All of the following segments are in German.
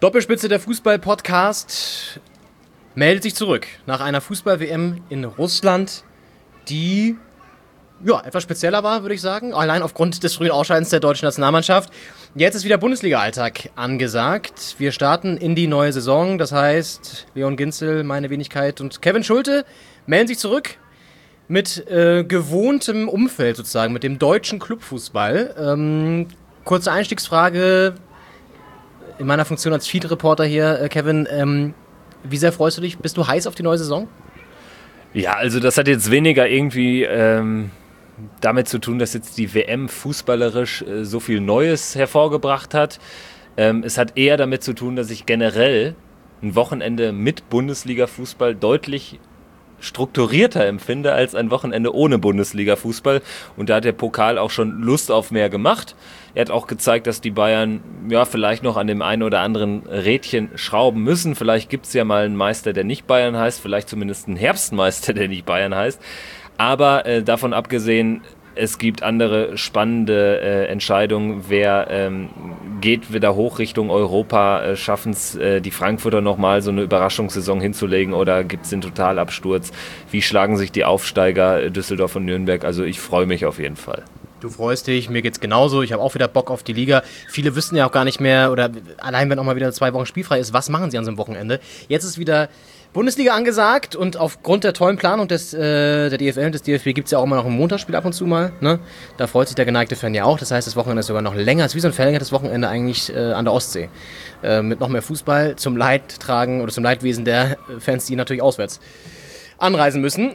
Doppelspitze, der Fußball-Podcast, meldet sich zurück nach einer Fußball-WM in Russland, die etwas spezieller war, würde ich sagen. Allein aufgrund des frühen Ausscheidens der deutschen Nationalmannschaft. Jetzt ist wieder Bundesliga-Alltag angesagt. Wir starten in die neue Saison. Das heißt, Leon Ginzel, meine Wenigkeit und Kevin Schulte melden sich zurück mit gewohntem Umfeld sozusagen, mit dem deutschen Clubfußball. Kurze Einstiegsfrage in meiner Funktion als Feed-Reporter hier, Kevin. Wie sehr freust du dich? Bist du heiß auf die neue Saison? Ja, also das hat jetzt weniger irgendwie damit zu tun, dass jetzt die WM fußballerisch so viel Neues hervorgebracht hat. Es hat eher damit zu tun, dass ich generell ein Wochenende mit Bundesliga-Fußball deutlich strukturierter empfinde als ein Wochenende ohne Bundesliga-Fußball. Und da hat der Pokal auch schon Lust auf mehr gemacht. Er hat auch gezeigt, dass die Bayern vielleicht noch an dem einen oder anderen Rädchen schrauben müssen. Vielleicht gibt es ja mal einen Meister, der nicht Bayern heißt. Vielleicht zumindest einen Herbstmeister, der nicht Bayern heißt. Aber davon abgesehen, es gibt andere spannende Entscheidungen. Wer geht wieder hoch Richtung Europa? Schaffen es die Frankfurter nochmal so eine Überraschungssaison hinzulegen oder gibt es den Totalabsturz? Wie schlagen sich die Aufsteiger Düsseldorf und Nürnberg? Also ich freue mich auf jeden Fall. Du freust dich, mir geht's genauso. Ich habe auch wieder Bock auf die Liga. Viele wissen ja auch gar nicht mehr, oder allein wenn auch mal wieder 2 Wochen spielfrei ist, was machen sie an so einem Wochenende? Jetzt ist wieder Bundesliga angesagt und aufgrund der tollen Planung der DFL und des DFB gibt es ja auch immer noch ein Montagsspiel ab und zu mal. Ne? Da freut sich der geneigte Fan ja auch. Das heißt, das Wochenende ist sogar noch länger. Es ist wie so ein verlängertes Wochenende eigentlich an der Ostsee. Mit noch mehr Fußball zum Leidtragen oder zum Leidwesen der Fans, die natürlich auswärts anreisen müssen.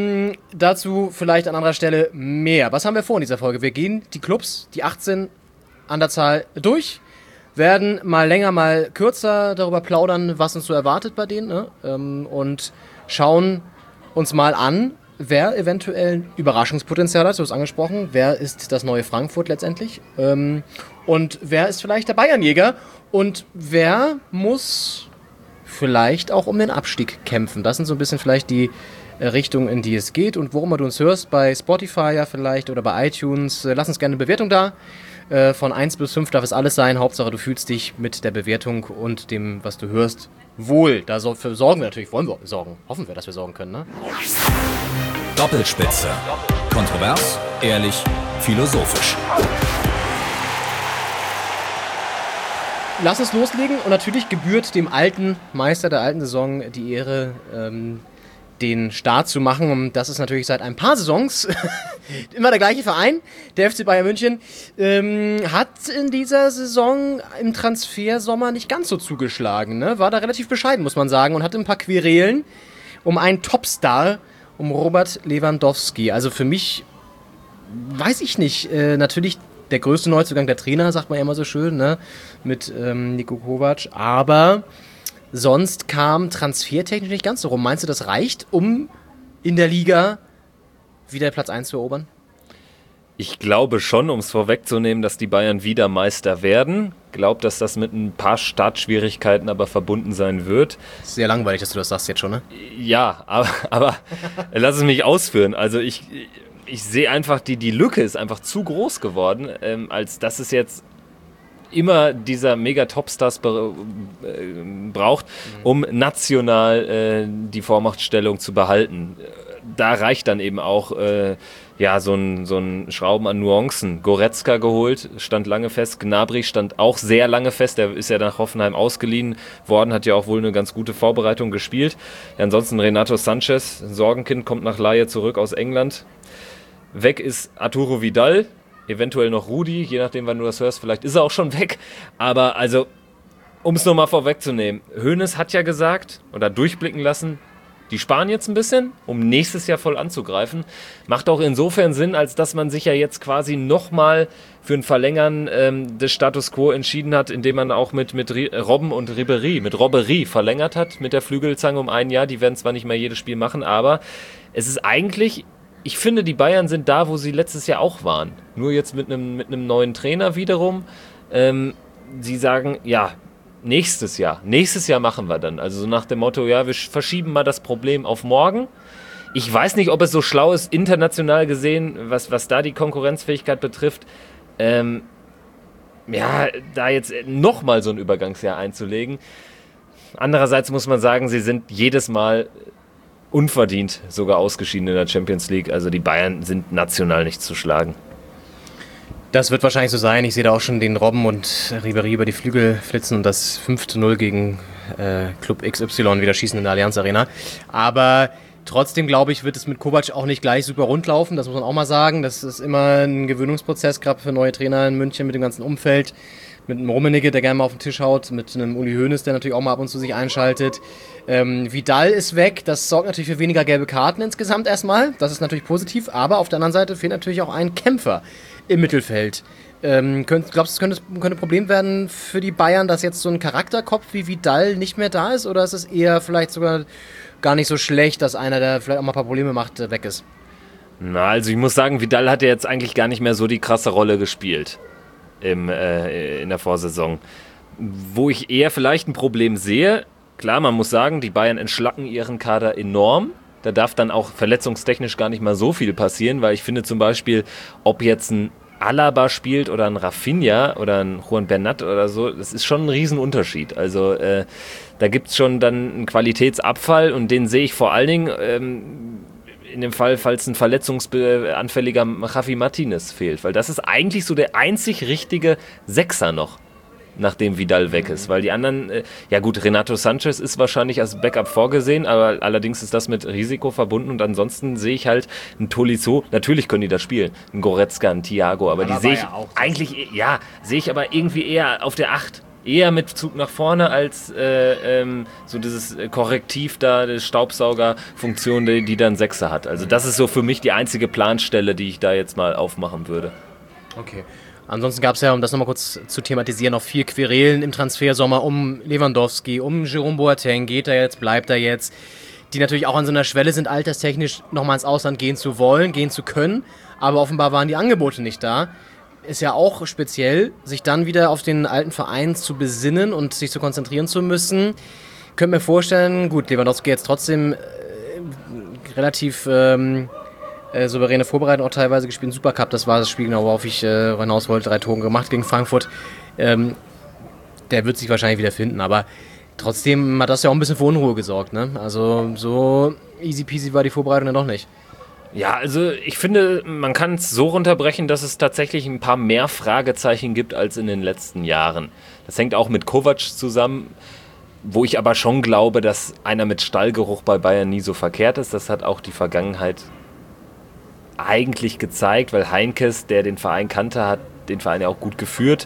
Dazu vielleicht an anderer Stelle mehr. Was haben wir vor in dieser Folge? Wir gehen die Clubs, die 18 an der Zahl, durch. Werden mal länger, mal kürzer darüber plaudern, was uns so erwartet bei denen, ne? Und schauen uns mal an, wer eventuell Überraschungspotenzial hat, du hast angesprochen, wer ist das neue Frankfurt letztendlich und wer ist vielleicht der Bayernjäger und wer muss vielleicht auch um den Abstieg kämpfen. Das sind so ein bisschen vielleicht die Richtung, in die es geht und worum du uns hörst, bei Spotify ja vielleicht oder bei iTunes, lass uns gerne eine Bewertung da. Von 1 bis 5 darf es alles sein. Hauptsache, du fühlst dich mit der Bewertung und dem, was du hörst, wohl. Dafür sorgen wir natürlich, wollen wir sorgen. Hoffen wir, dass wir sorgen können, ne? Doppelspitze. Kontrovers, ehrlich, philosophisch. Lass uns loslegen und natürlich gebührt dem alten Meister der alten Saison die Ehre, den Start zu machen. Und das ist natürlich seit ein paar Saisons immer der gleiche Verein. Der FC Bayern München hat in dieser Saison im Transfersommer nicht ganz so zugeschlagen. Ne? War da relativ bescheiden, muss man sagen. Und hatte ein paar Querelen um einen Topstar, um Robert Lewandowski. Also für mich, weiß ich nicht, natürlich der größte Neuzugang der Trainer, sagt man ja immer so schön, ne? Mit Niko Kovac. Aber sonst kam transfertechnisch nicht ganz so rum. Meinst du, das reicht, um in der Liga wieder Platz 1 zu erobern? Ich glaube schon, um es vorwegzunehmen, dass die Bayern wieder Meister werden. Glaube, dass das mit ein paar Startschwierigkeiten aber verbunden sein wird. Sehr langweilig, dass du das sagst jetzt schon, ne? Ja, aber lass es mich ausführen. Also ich sehe einfach, die Lücke ist einfach zu groß geworden, als dass es jetzt immer dieser Mega-Topstars braucht, um national die Vormachtstellung zu behalten. Da reicht dann eben auch so ein Schrauben an Nuancen. Goretzka geholt, stand lange fest. Gnabry stand auch sehr lange fest. Der ist ja nach Hoffenheim ausgeliehen worden, hat ja auch wohl eine ganz gute Vorbereitung gespielt. Ja, ansonsten Renato Sanchez, ein Sorgenkind, kommt nach Leihe zurück aus England. Weg ist Arturo Vidal, eventuell noch Rudi, je nachdem, wann du das hörst, vielleicht ist er auch schon weg. Aber also, um es nochmal vorwegzunehmen, Hoeneß hat ja gesagt oder durchblicken lassen, die sparen jetzt ein bisschen, um nächstes Jahr voll anzugreifen. Macht auch insofern Sinn, als dass man sich ja jetzt quasi nochmal für ein Verlängern des Status Quo entschieden hat, indem man auch mit Robben und Ribéry verlängert hat mit der Flügelzange um 1 Jahr. Die werden zwar nicht mehr jedes Spiel machen, aber es ist eigentlich... Ich finde, die Bayern sind da, wo sie letztes Jahr auch waren. Nur jetzt mit einem neuen Trainer wiederum. Sie sagen, ja, nächstes Jahr machen wir dann. Also so nach dem Motto, ja, wir verschieben mal das Problem auf morgen. Ich weiß nicht, ob es so schlau ist, international gesehen, was da die Konkurrenzfähigkeit betrifft. da jetzt nochmal so ein Übergangsjahr einzulegen. Andererseits muss man sagen, sie sind jedes Mal unverdient sogar ausgeschieden in der Champions League. Also die Bayern sind national nicht zu schlagen. Das wird wahrscheinlich so sein. Ich sehe da auch schon den Robben und Ribéry über die Flügel flitzen und das 5:0 gegen Club XY wieder schießen in der Allianz Arena. Aber trotzdem, glaube ich, wird es mit Kovac auch nicht gleich super rund laufen. Das muss man auch mal sagen. Das ist immer ein Gewöhnungsprozess, gerade für neue Trainer in München mit dem ganzen Umfeld. Mit einem Rummenigge, der gerne mal auf den Tisch haut. Mit einem Uli Hoeneß, der natürlich auch mal ab und zu sich einschaltet. Vidal ist weg. Das sorgt natürlich für weniger gelbe Karten insgesamt erstmal. Das ist natürlich positiv. Aber auf der anderen Seite fehlt natürlich auch ein Kämpfer im Mittelfeld. Glaubst du, es könnte ein Problem werden für die Bayern, dass jetzt so ein Charakterkopf wie Vidal nicht mehr da ist? Oder ist es eher vielleicht sogar gar nicht so schlecht, dass einer, der vielleicht auch mal ein paar Probleme macht, weg ist? Na, also ich muss sagen, Vidal hat ja jetzt eigentlich gar nicht mehr so die krasse Rolle gespielt in der Vorsaison. Wo ich eher vielleicht ein Problem sehe, klar, man muss sagen, die Bayern entschlacken ihren Kader enorm. Da darf dann auch verletzungstechnisch gar nicht mal so viel passieren, weil ich finde zum Beispiel, ob jetzt ein Alaba spielt oder ein Rafinha oder ein Juan Bernat oder so, das ist schon ein Riesenunterschied. Also da gibt es schon dann einen Qualitätsabfall und den sehe ich vor allen Dingen in dem Fall, falls ein verletzungsanfälliger Javi Martinez fehlt. Weil das ist eigentlich so der einzig richtige Sechser noch, nachdem Vidal weg ist. Weil die anderen, ja gut, Renato Sanchez ist wahrscheinlich als Backup vorgesehen, aber allerdings ist das mit Risiko verbunden und ansonsten sehe ich halt einen Tolisso, natürlich können die das spielen, einen Goretzka, einen Thiago, aber die sehe ich eigentlich, sehe ich aber irgendwie eher auf der 8. Eher mit Zug nach vorne als so dieses Korrektiv da, die Staubsaugerfunktion, die dann Sechser hat. Also das ist so für mich die einzige Planstelle, die ich da jetzt mal aufmachen würde. Okay. Ansonsten gab es ja, um das nochmal kurz zu thematisieren, noch 4 Querelen im Transfersommer um Lewandowski, um Jerome Boateng, geht er jetzt, bleibt er jetzt, die natürlich auch an so einer Schwelle sind, alterstechnisch nochmal ins Ausland gehen zu wollen, gehen zu können, aber offenbar waren die Angebote nicht da. Ist ja auch speziell, sich dann wieder auf den alten Verein zu besinnen und sich zu konzentrieren zu müssen. Könnt mir vorstellen, gut, Lewandowski jetzt trotzdem relativ souveräne Vorbereitung auch teilweise gespielt. Supercup, das war das Spiel, genau, worauf ich hinaus wollte, 3 Tore gemacht gegen Frankfurt. Der wird sich wahrscheinlich wieder finden, aber trotzdem hat das ja auch ein bisschen für Unruhe gesorgt, ne? Also so easy peasy war die Vorbereitung dann doch nicht. Ja, also ich finde, man kann es so runterbrechen, dass es tatsächlich ein paar mehr Fragezeichen gibt als in den letzten Jahren. Das hängt auch mit Kovac zusammen, wo ich aber schon glaube, dass einer mit Stallgeruch bei Bayern nie so verkehrt ist. Das hat auch die Vergangenheit eigentlich gezeigt, weil Heinkes, der den Verein kannte, hat den Verein ja auch gut geführt.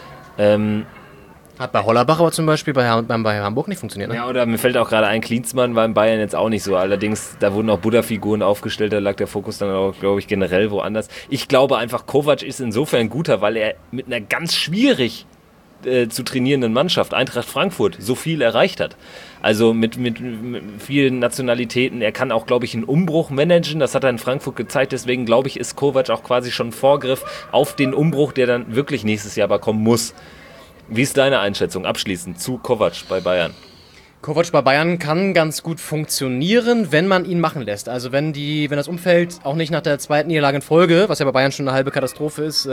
Hat bei Hollerbach aber zum Beispiel bei Hamburg nicht funktioniert, ne? Ja, oder mir fällt auch gerade ein, Klinsmann war in Bayern jetzt auch nicht so. Allerdings, da wurden auch Buddha-Figuren aufgestellt, da lag der Fokus dann auch, glaube ich, generell woanders. Ich glaube einfach, Kovac ist insofern guter, weil er mit einer ganz schwierig zu trainierenden Mannschaft, Eintracht Frankfurt, so viel erreicht hat. Also mit vielen Nationalitäten. Er kann auch, glaube ich, einen Umbruch managen. Das hat er in Frankfurt gezeigt. Deswegen, glaube ich, ist Kovac auch quasi schon ein Vorgriff auf den Umbruch, der dann wirklich nächstes Jahr aber kommen muss. Wie ist deine Einschätzung abschließend zu Kovac bei Bayern? Kovac bei Bayern kann ganz gut funktionieren, wenn man ihn machen lässt. Also wenn das Umfeld auch nicht nach der 2. Niederlage in Folge, was ja bei Bayern schon eine halbe Katastrophe ist,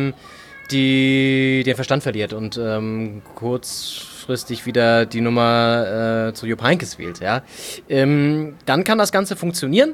den Verstand verliert und kurzfristig wieder die Nummer zu Jupp Heynckes wählt. Ja? Dann kann das Ganze funktionieren.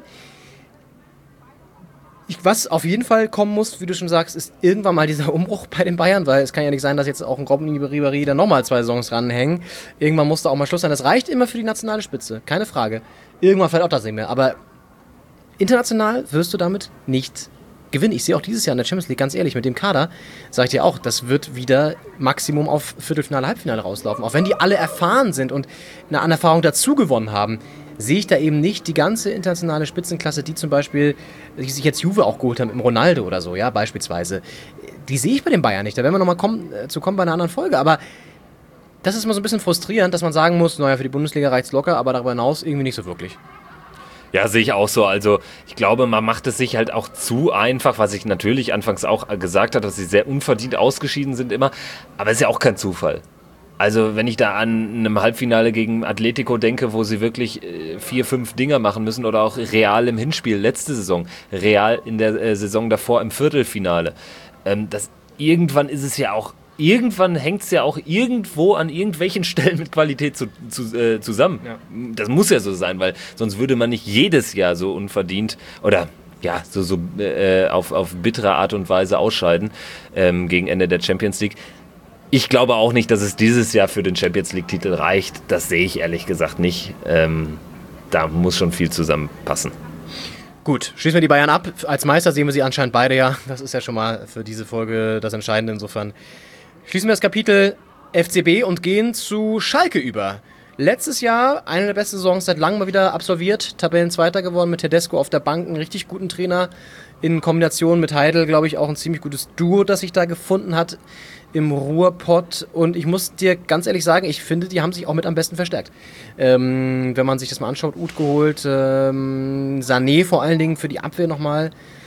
Was auf jeden Fall kommen muss, wie du schon sagst, ist irgendwann mal dieser Umbruch bei den Bayern, weil es kann ja nicht sein, dass jetzt auch ein Robben Ribéry dann nochmal 2 Saisons ranhängen. Irgendwann muss da auch mal Schluss sein. Das reicht immer für die nationale Spitze, keine Frage. Irgendwann fällt auch das nicht mehr. Aber international wirst du damit nicht gewinnen. Ich sehe auch dieses Jahr in der Champions League, ganz ehrlich, mit dem Kader, sage ich dir auch, das wird wieder Maximum auf Viertelfinale, Halbfinale rauslaufen. Auch wenn die alle erfahren sind und an Erfahrung dazu gewonnen haben, sehe ich da eben nicht die ganze internationale Spitzenklasse, die zum Beispiel sich jetzt Juve auch geholt haben, im Ronaldo oder so, ja, beispielsweise. Die sehe ich bei den Bayern nicht. Da werden wir nochmal kommen bei einer anderen Folge. Aber das ist immer so ein bisschen frustrierend, dass man sagen muss, naja, für die Bundesliga reicht es locker, aber darüber hinaus irgendwie nicht so wirklich. Ja, sehe ich auch so. Also ich glaube, man macht es sich halt auch zu einfach, was ich natürlich anfangs auch gesagt habe, dass sie sehr unverdient ausgeschieden sind immer. Aber es ist ja auch kein Zufall. Also wenn ich da an einem Halbfinale gegen Atletico denke, wo sie wirklich 4, 5 Dinger machen müssen oder auch Real im Hinspiel, letzte Saison, Real in der Saison davor im Viertelfinale. Irgendwann ist es ja auch irgendwann hängt es ja auch irgendwo an irgendwelchen Stellen mit Qualität zusammen. Ja. Das muss ja so sein, weil sonst würde man nicht jedes Jahr so unverdient oder ja, auf bittere Art und Weise ausscheiden gegen Ende der Champions League. Ich glaube auch nicht, dass es dieses Jahr für den Champions League-Titel reicht. Das sehe ich ehrlich gesagt nicht. Da muss schon viel zusammenpassen. Gut, schließen wir die Bayern ab. Als Meister sehen wir sie anscheinend beide ja. Das ist ja schon mal für diese Folge das Entscheidende. Insofern schließen wir das Kapitel FCB und gehen zu Schalke über. Letztes Jahr eine der besten Saisons seit langem mal wieder absolviert. Tabellenzweiter geworden mit Tedesco auf der Bank. Einen richtig guten Trainer in Kombination mit Heidel, glaube ich, auch ein ziemlich gutes Duo, das sich da gefunden hat im Ruhrpott. Und ich muss dir ganz ehrlich sagen, ich finde, die haben sich auch mit am besten verstärkt. Wenn man sich das mal anschaut, Uth geholt, Sané vor allen Dingen für die Abwehr nochmal.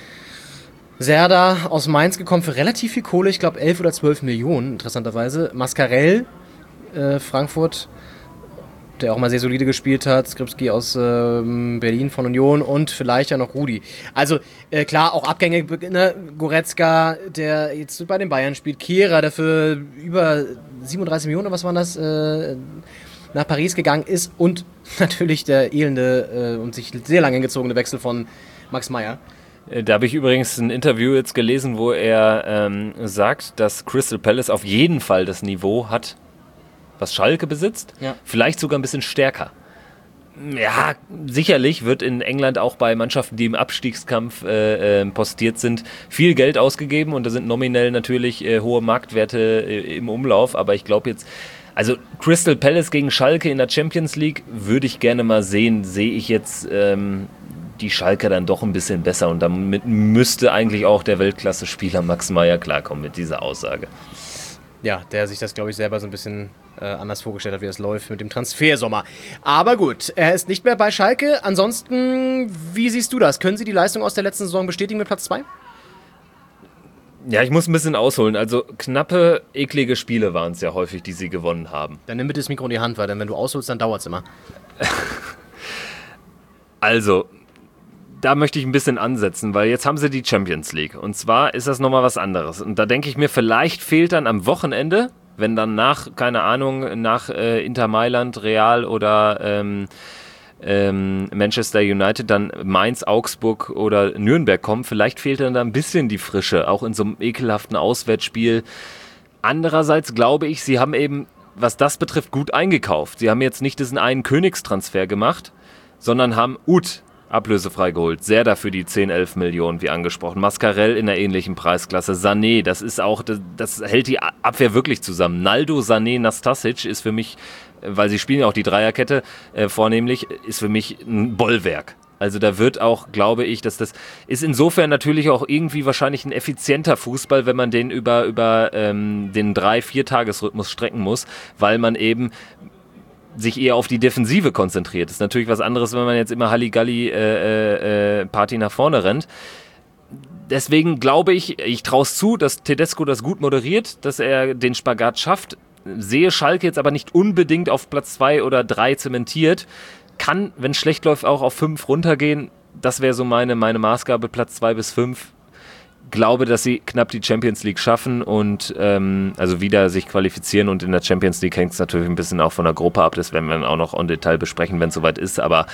Serda aus Mainz gekommen für relativ viel Kohle, ich glaube 11 oder 12 Millionen, interessanterweise. Mascarell, Frankfurt, der auch mal sehr solide gespielt hat. Skripski aus Berlin von Union und vielleicht ja noch Rudi. Also klar, auch Abgänge, ne? Goretzka, der jetzt bei den Bayern spielt. Kehrer, der für über 37 Millionen, was waren das, nach Paris gegangen ist. Und natürlich der elende und sich sehr lange hingezogene Wechsel von Max Meyer. Da habe ich übrigens ein Interview jetzt gelesen, wo er sagt, dass Crystal Palace auf jeden Fall das Niveau hat, was Schalke besitzt, vielleicht sogar ein bisschen stärker. Ja, sicherlich wird in England auch bei Mannschaften, die im Abstiegskampf postiert sind, viel Geld ausgegeben und da sind nominell natürlich hohe Marktwerte im Umlauf, aber ich glaube jetzt, also Crystal Palace gegen Schalke in der Champions League würde ich gerne mal sehen, sehe ich jetzt die Schalke dann doch ein bisschen besser und damit müsste eigentlich auch der Weltklasse-Spieler Max Meyer klarkommen mit dieser Aussage. Ja, der sich das, glaube ich, selber so ein bisschen anders vorgestellt hat, wie es läuft mit dem Transfersommer. Aber gut, er ist nicht mehr bei Schalke. Ansonsten, wie siehst du das? Können Sie die Leistung aus der letzten Saison bestätigen mit Platz 2? Ja, ich muss ein bisschen ausholen. Also knappe, eklige Spiele waren es ja häufig, die sie gewonnen haben. Dann nimm bitte das Mikro in die Hand, weil wenn du ausholst, dann dauert es immer. Also, da möchte ich ein bisschen ansetzen, weil jetzt haben sie die Champions League. Und zwar ist das nochmal was anderes. Und da denke ich mir, vielleicht fehlt dann am Wochenende, wenn dann nach Inter Mailand, Real oder Manchester United dann Mainz, Augsburg oder Nürnberg kommen, vielleicht fehlt dann da ein bisschen die Frische, auch in so einem ekelhaften Auswärtsspiel. Andererseits glaube ich, sie haben eben, was das betrifft, gut eingekauft. Sie haben jetzt nicht diesen einen Königstransfer gemacht, sondern haben Uth ablösefrei geholt. Serda für die 10, 11 Millionen, wie angesprochen. Mascarell in einer ähnlichen Preisklasse. Sané, das ist auch, das hält die Abwehr wirklich zusammen. Naldo, Sané, Nastasic ist für mich, weil sie spielen ja auch die Dreierkette vornehmlich, ist für mich ein Bollwerk. Also da wird auch, glaube ich, dass das ist insofern natürlich auch irgendwie wahrscheinlich ein effizienter Fußball, wenn man den über den 3-4-Tages-Rhythmus strecken muss, weil man eben sich eher auf die Defensive konzentriert. Das ist natürlich was anderes, wenn man jetzt immer Halligalli Party nach vorne rennt. Deswegen glaube ich traue es zu, dass Tedesco das gut moderiert, dass er den Spagat schafft. Sehe Schalke jetzt aber nicht unbedingt auf Platz 2 oder 3 zementiert. Kann, wenn es schlecht läuft, auch auf 5 runtergehen. Das wäre so meine Maßgabe, Platz 2 bis 5. Glaube, dass sie knapp die Champions League schaffen und also wieder sich qualifizieren und in der Champions League hängt es natürlich ein bisschen auch von der Gruppe ab, das werden wir dann auch noch en Detail besprechen, wenn es soweit ist, aber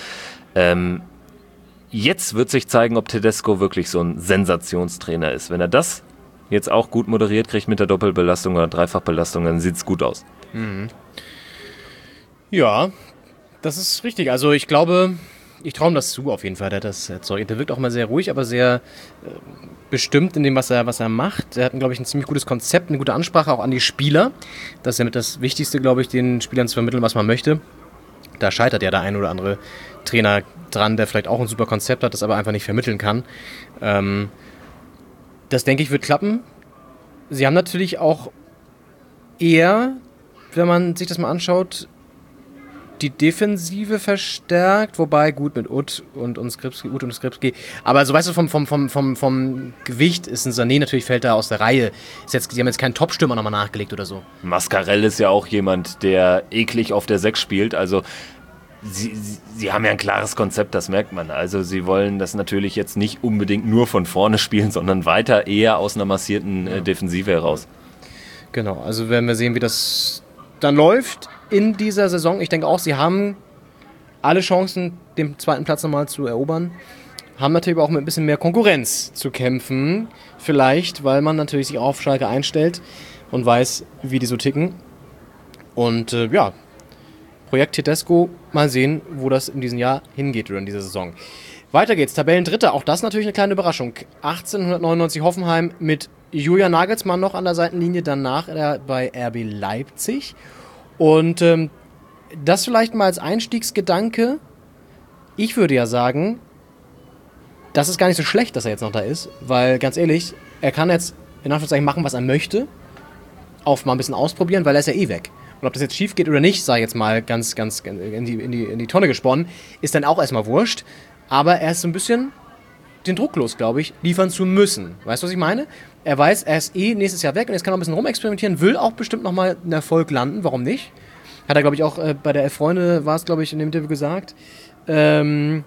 jetzt wird sich zeigen, ob Tedesco wirklich so ein Sensationstrainer ist. Wenn er das jetzt auch gut moderiert kriegt mit der Doppelbelastung oder Dreifachbelastung, dann sieht es gut aus. Mhm. Ja, das ist richtig, also ich glaube, ich traue ihm das zu auf jeden Fall, der wirkt auch mal sehr ruhig, aber sehr bestimmt in dem, was er macht. Er hat, glaube ich, ein ziemlich gutes Konzept, eine gute Ansprache auch an die Spieler. Das ist ja mit das Wichtigste, glaube ich, den Spielern zu vermitteln, was man möchte. Da scheitert ja der ein oder andere Trainer dran, der vielleicht auch ein super Konzept hat, das aber einfach nicht vermitteln kann. Das, denke ich, wird klappen. Sie haben natürlich auch eher, wenn man sich das mal anschaut, die Defensive verstärkt, wobei gut mit Uth und Skripski, aber so weißt du, vom Gewicht ist ein Sané natürlich, fällt da aus der Reihe. Sie haben jetzt keinen Top-Stürmer nochmal nachgelegt oder so. Mascarell ist ja auch jemand, der eklig auf der 6 spielt, also sie haben ja ein klares Konzept, das merkt man. Also sie wollen das natürlich jetzt nicht unbedingt nur von vorne spielen, sondern weiter eher aus einer massierten Defensive heraus. Genau, also werden wir sehen, wie das dann läuft in dieser Saison. Ich denke auch, sie haben alle Chancen, den zweiten Platz nochmal zu erobern. Haben natürlich auch mit ein bisschen mehr Konkurrenz zu kämpfen. Vielleicht, weil man natürlich sich auf Schalke einstellt und weiß, wie die so ticken. Und Projekt Tedesco, mal sehen, wo das in diesem Jahr hingeht oder in dieser Saison. Weiter geht's, Tabellendritter, auch das natürlich eine kleine Überraschung. 1899 Hoffenheim mit Julian Nagelsmann noch an der Seitenlinie, danach bei RB Leipzig. Und das vielleicht mal als Einstiegsgedanke. Ich würde ja sagen, das ist gar nicht so schlecht, dass er jetzt noch da ist, weil ganz ehrlich, er kann jetzt in Anführungszeichen machen, was er möchte, auch mal ein bisschen ausprobieren, weil er ist ja eh weg. Und ob das jetzt schief geht oder nicht, sei jetzt mal ganz in die Tonne gesponnen, ist dann auch erstmal wurscht. Aber er ist so ein bisschen den Druck los, glaube ich, liefern zu müssen. Weißt du, was ich meine? Er weiß, er ist eh nächstes Jahr weg und jetzt kann er ein bisschen rumexperimentieren, will auch bestimmt nochmal einen Erfolg landen, warum nicht? Hat er, glaube ich, auch bei der Elf Freunde, war es, glaube ich, in dem Interview gesagt. Und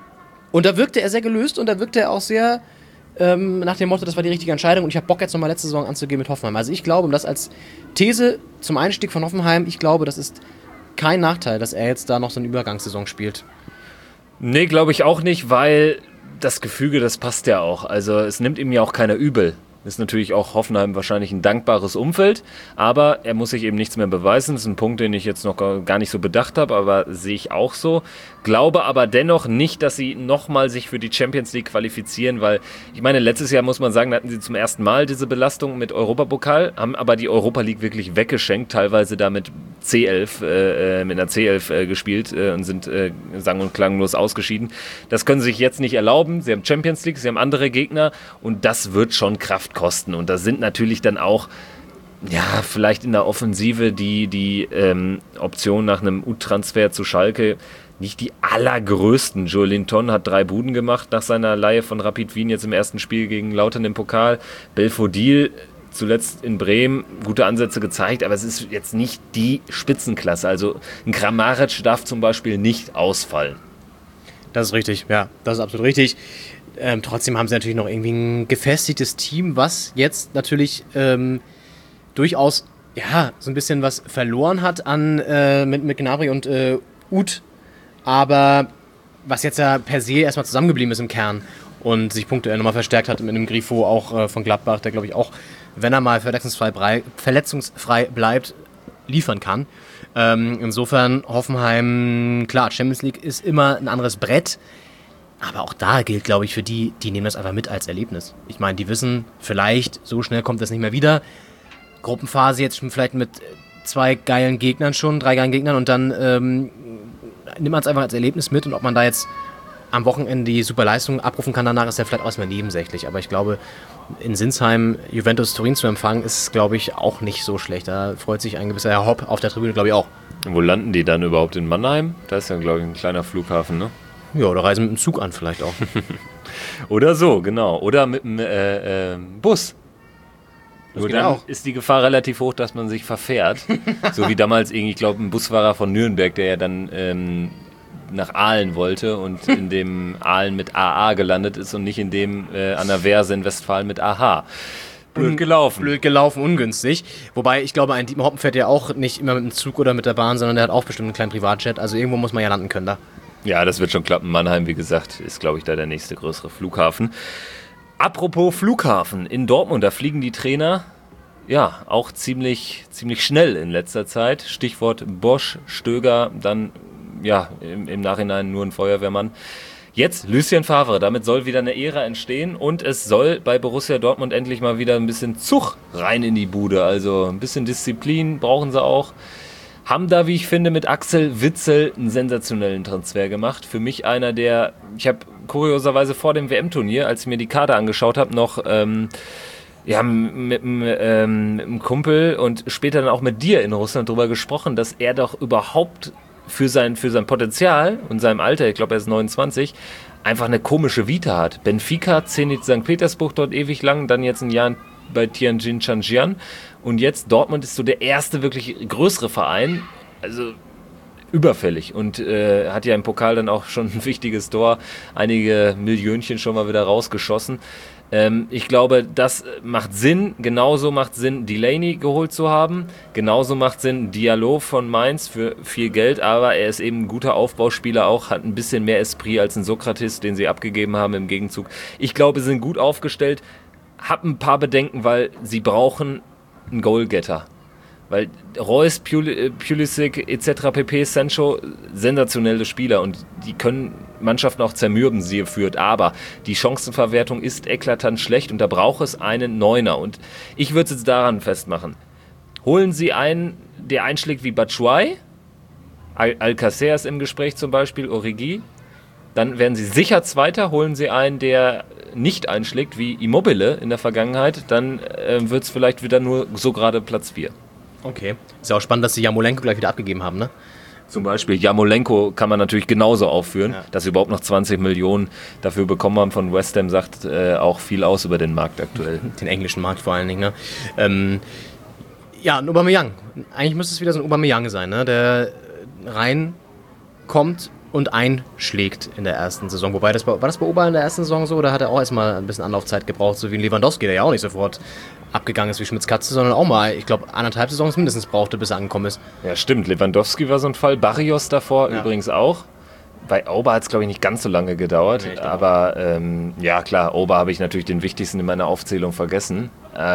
da wirkte er sehr gelöst und da wirkte er auch sehr nach dem Motto, das war die richtige Entscheidung und ich habe Bock jetzt nochmal letzte Saison anzugehen mit Hoffenheim. Also ich glaube, und das als These zum Einstieg von Hoffenheim, ich glaube, das ist kein Nachteil, dass er jetzt da noch so eine Übergangssaison spielt. Nee, glaube ich auch nicht, weil das Gefüge, das passt ja auch. Also es nimmt ihm ja auch keiner übel. Ist natürlich auch Hoffenheim wahrscheinlich ein dankbares Umfeld, aber er muss sich eben nichts mehr beweisen. Das ist ein Punkt, den ich jetzt noch gar nicht so bedacht habe, aber sehe ich auch so. Glaube aber dennoch nicht, dass sie nochmal sich für die Champions League qualifizieren, weil ich meine, letztes Jahr muss man sagen, da hatten sie zum ersten Mal diese Belastung mit Europapokal, haben aber die Europa League wirklich weggeschenkt, teilweise da mit C11, mit einer C11 gespielt und sind sang- und klanglos ausgeschieden. Das können sie sich jetzt nicht erlauben. Sie haben Champions League, sie haben andere Gegner und das wird schon Kraft kosten. Und da sind natürlich dann auch, ja, vielleicht in der Offensive die Option nach einem U-Transfer zu Schalke nicht die allergrößten. Joelinton hat 3 Buden gemacht nach seiner Leihe von Rapid Wien jetzt im ersten Spiel gegen Lautern im Pokal. Belfodil zuletzt in Bremen gute Ansätze gezeigt, aber es ist jetzt nicht die Spitzenklasse. Also ein Kramaric darf zum Beispiel nicht ausfallen. Das ist richtig, ja, das ist absolut richtig. Trotzdem haben sie natürlich noch irgendwie ein gefestigtes Team, was jetzt natürlich durchaus so ein bisschen was verloren hat mit Gnabry und Uth, aber was jetzt ja per se erstmal zusammengeblieben ist im Kern und sich punktuell nochmal verstärkt hat mit einem Grifo auch von Gladbach, der glaube ich auch, wenn er mal verletzungsfrei bleibt, liefern kann. Insofern Hoffenheim, klar, Champions League ist immer ein anderes Brett, aber auch da gilt, glaube ich, für die nehmen das einfach mit als Erlebnis. Ich meine, die wissen, vielleicht so schnell kommt das nicht mehr wieder. Gruppenphase jetzt schon vielleicht mit 3 geilen Gegnern und dann nimmt man es einfach als Erlebnis mit und ob man da jetzt am Wochenende die super Leistung abrufen kann, danach ist ja vielleicht auch erstmal nebensächlich. Aber ich glaube, in Sinsheim Juventus Turin zu empfangen, ist, glaube ich, auch nicht so schlecht. Da freut sich ein gewisser Herr Hopp auf der Tribüne, glaube ich, auch. Wo landen die dann überhaupt? In Mannheim? Da ist ja, glaube ich, ein kleiner Flughafen, ne? Ja, oder reisen mit dem Zug an vielleicht auch. Oder so, genau. Oder mit dem Bus. Nur dann auch. Ist die Gefahr relativ hoch, dass man sich verfährt. So wie damals ich glaube, ein Busfahrer von Nürnberg, der ja dann nach Aalen wollte und in dem Aalen mit AA gelandet ist und nicht in dem an der Verse in Westfalen mit AH. Blöd gelaufen, ungünstig. Wobei, ich glaube, ein Dietmar Hoppen fährt ja auch nicht immer mit dem Zug oder mit der Bahn, sondern der hat auch bestimmt einen kleinen Privatjet. Also irgendwo muss man ja landen können da. Ja, das wird schon klappen. Mannheim, wie gesagt, ist, glaube ich, da der nächste größere Flughafen. Apropos Flughafen, in Dortmund, da fliegen die Trainer ja auch ziemlich schnell in letzter Zeit. Stichwort Bosch, Stöger, dann ja im Nachhinein nur ein Feuerwehrmann. Jetzt Lucien Favre, damit soll wieder eine Ära entstehen und es soll bei Borussia Dortmund endlich mal wieder ein bisschen Zug rein in die Bude. Also ein bisschen Disziplin brauchen sie auch. Haben da, wie ich finde, mit Axel Witsel einen sensationellen Transfer gemacht. Für mich einer der, ich habe kurioserweise vor dem WM-Turnier, als ich mir die Kader angeschaut habe, noch mit einem Kumpel und später dann auch mit dir in Russland darüber gesprochen, dass er doch überhaupt für sein Potenzial und seinem Alter, ich glaube er ist 29, einfach eine komische Vita hat. Benfica, Zenit St. Petersburg dort ewig lang, dann jetzt ein Jahr bei Tianjin Changjian und jetzt Dortmund ist so der erste wirklich größere Verein, also überfällig und hat ja im Pokal dann auch schon ein wichtiges Tor, einige Millionchen schon mal wieder rausgeschossen. Ich glaube, das macht Sinn. Genauso macht Sinn, Delaney geholt zu haben. Genauso macht Sinn, Diallo von Mainz für viel Geld. Aber er ist eben ein guter Aufbauspieler auch, hat ein bisschen mehr Esprit als ein Sokrates, den sie abgegeben haben im Gegenzug. Ich glaube, sie sind gut aufgestellt. Hab ein paar Bedenken, weil sie brauchen einen Goalgetter. Weil Reus, Pulisic etc. pp. Sancho, sensationelle Spieler und die können Mannschaften auch zermürben, siehe Fürth. Aber die Chancenverwertung ist eklatant schlecht und da braucht es einen Neuner. Und ich würde es jetzt daran festmachen. Holen Sie einen, der einschlägt wie Batshuayi, Alcacer ist im Gespräch zum Beispiel, Origi, dann werden Sie sicher Zweiter. Holen Sie einen, der nicht einschlägt wie Immobile in der Vergangenheit, dann wird es vielleicht wieder nur so gerade Platz 4. Okay. Ist ja auch spannend, dass sie Jarmolenko gleich wieder abgegeben haben, ne? Zum Beispiel Jarmolenko kann man natürlich genauso aufführen, dass sie überhaupt noch 20 Millionen dafür bekommen haben von West Ham, sagt auch viel aus über den Markt aktuell. Den englischen Markt vor allen Dingen, ne? Ja, ein Aubameyang. Eigentlich müsste es wieder so ein Aubameyang sein, ne? Der reinkommt und einschlägt in der ersten Saison. Wobei, war das bei Ober in der ersten Saison so, oder hat er auch erstmal ein bisschen Anlaufzeit gebraucht, so wie ein Lewandowski, der ja auch nicht sofort abgegangen ist wie Schmitz Katze, sondern auch mal, ich glaube, 1,5 Saisons mindestens brauchte, bis er angekommen ist. Ja, stimmt. Lewandowski war so ein Fall. Barrios davor übrigens auch. Bei Auber hat es, glaube ich, nicht ganz so lange gedauert. Nee, aber ja, klar, Auber habe ich natürlich den wichtigsten in meiner Aufzählung vergessen.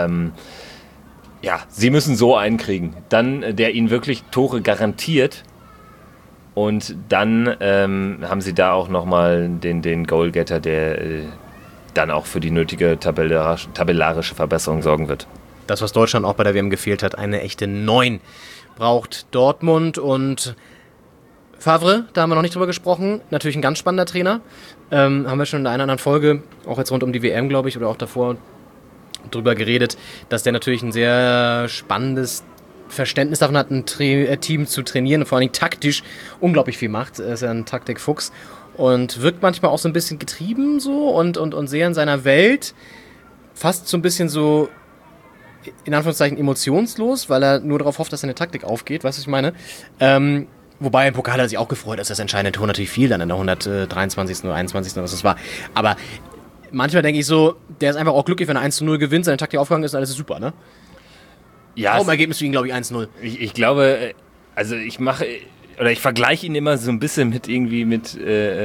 Ja, sie müssen so einen kriegen. Dann, der ihnen wirklich Tore garantiert. Und dann haben sie da auch nochmal den Goalgetter, der dann auch für die nötige tabellarische Verbesserung sorgen wird. Das, was Deutschland auch bei der WM gefehlt hat, eine echte 9 braucht Dortmund. Und Favre, da haben wir noch nicht drüber gesprochen, natürlich ein ganz spannender Trainer. Haben wir schon in einer anderen Folge, auch jetzt rund um die WM, glaube ich, oder auch davor drüber geredet, dass der natürlich ein sehr spannendes Verständnis davon hat, ein Team zu trainieren und vor allem taktisch unglaublich viel macht. Er ist ja ein Taktikfuchs und wirkt manchmal auch so ein bisschen getrieben so und sehr in seiner Welt, fast so ein bisschen so, in Anführungszeichen, emotionslos, weil er nur darauf hofft, dass seine Taktik aufgeht, weißt du, was ich meine? Wobei im Pokal hat er sich auch gefreut, dass das entscheidende Tor natürlich fiel dann in der 123. oder 21. was das war. Aber manchmal denke ich so, der ist einfach auch glücklich, wenn er 1:0 gewinnt, seine Taktik aufgegangen ist und alles ist super, ne? Ja, Ergebnis für ihn, glaube ich, 1:0. Ich glaube, also ich vergleiche ihn immer so ein bisschen mit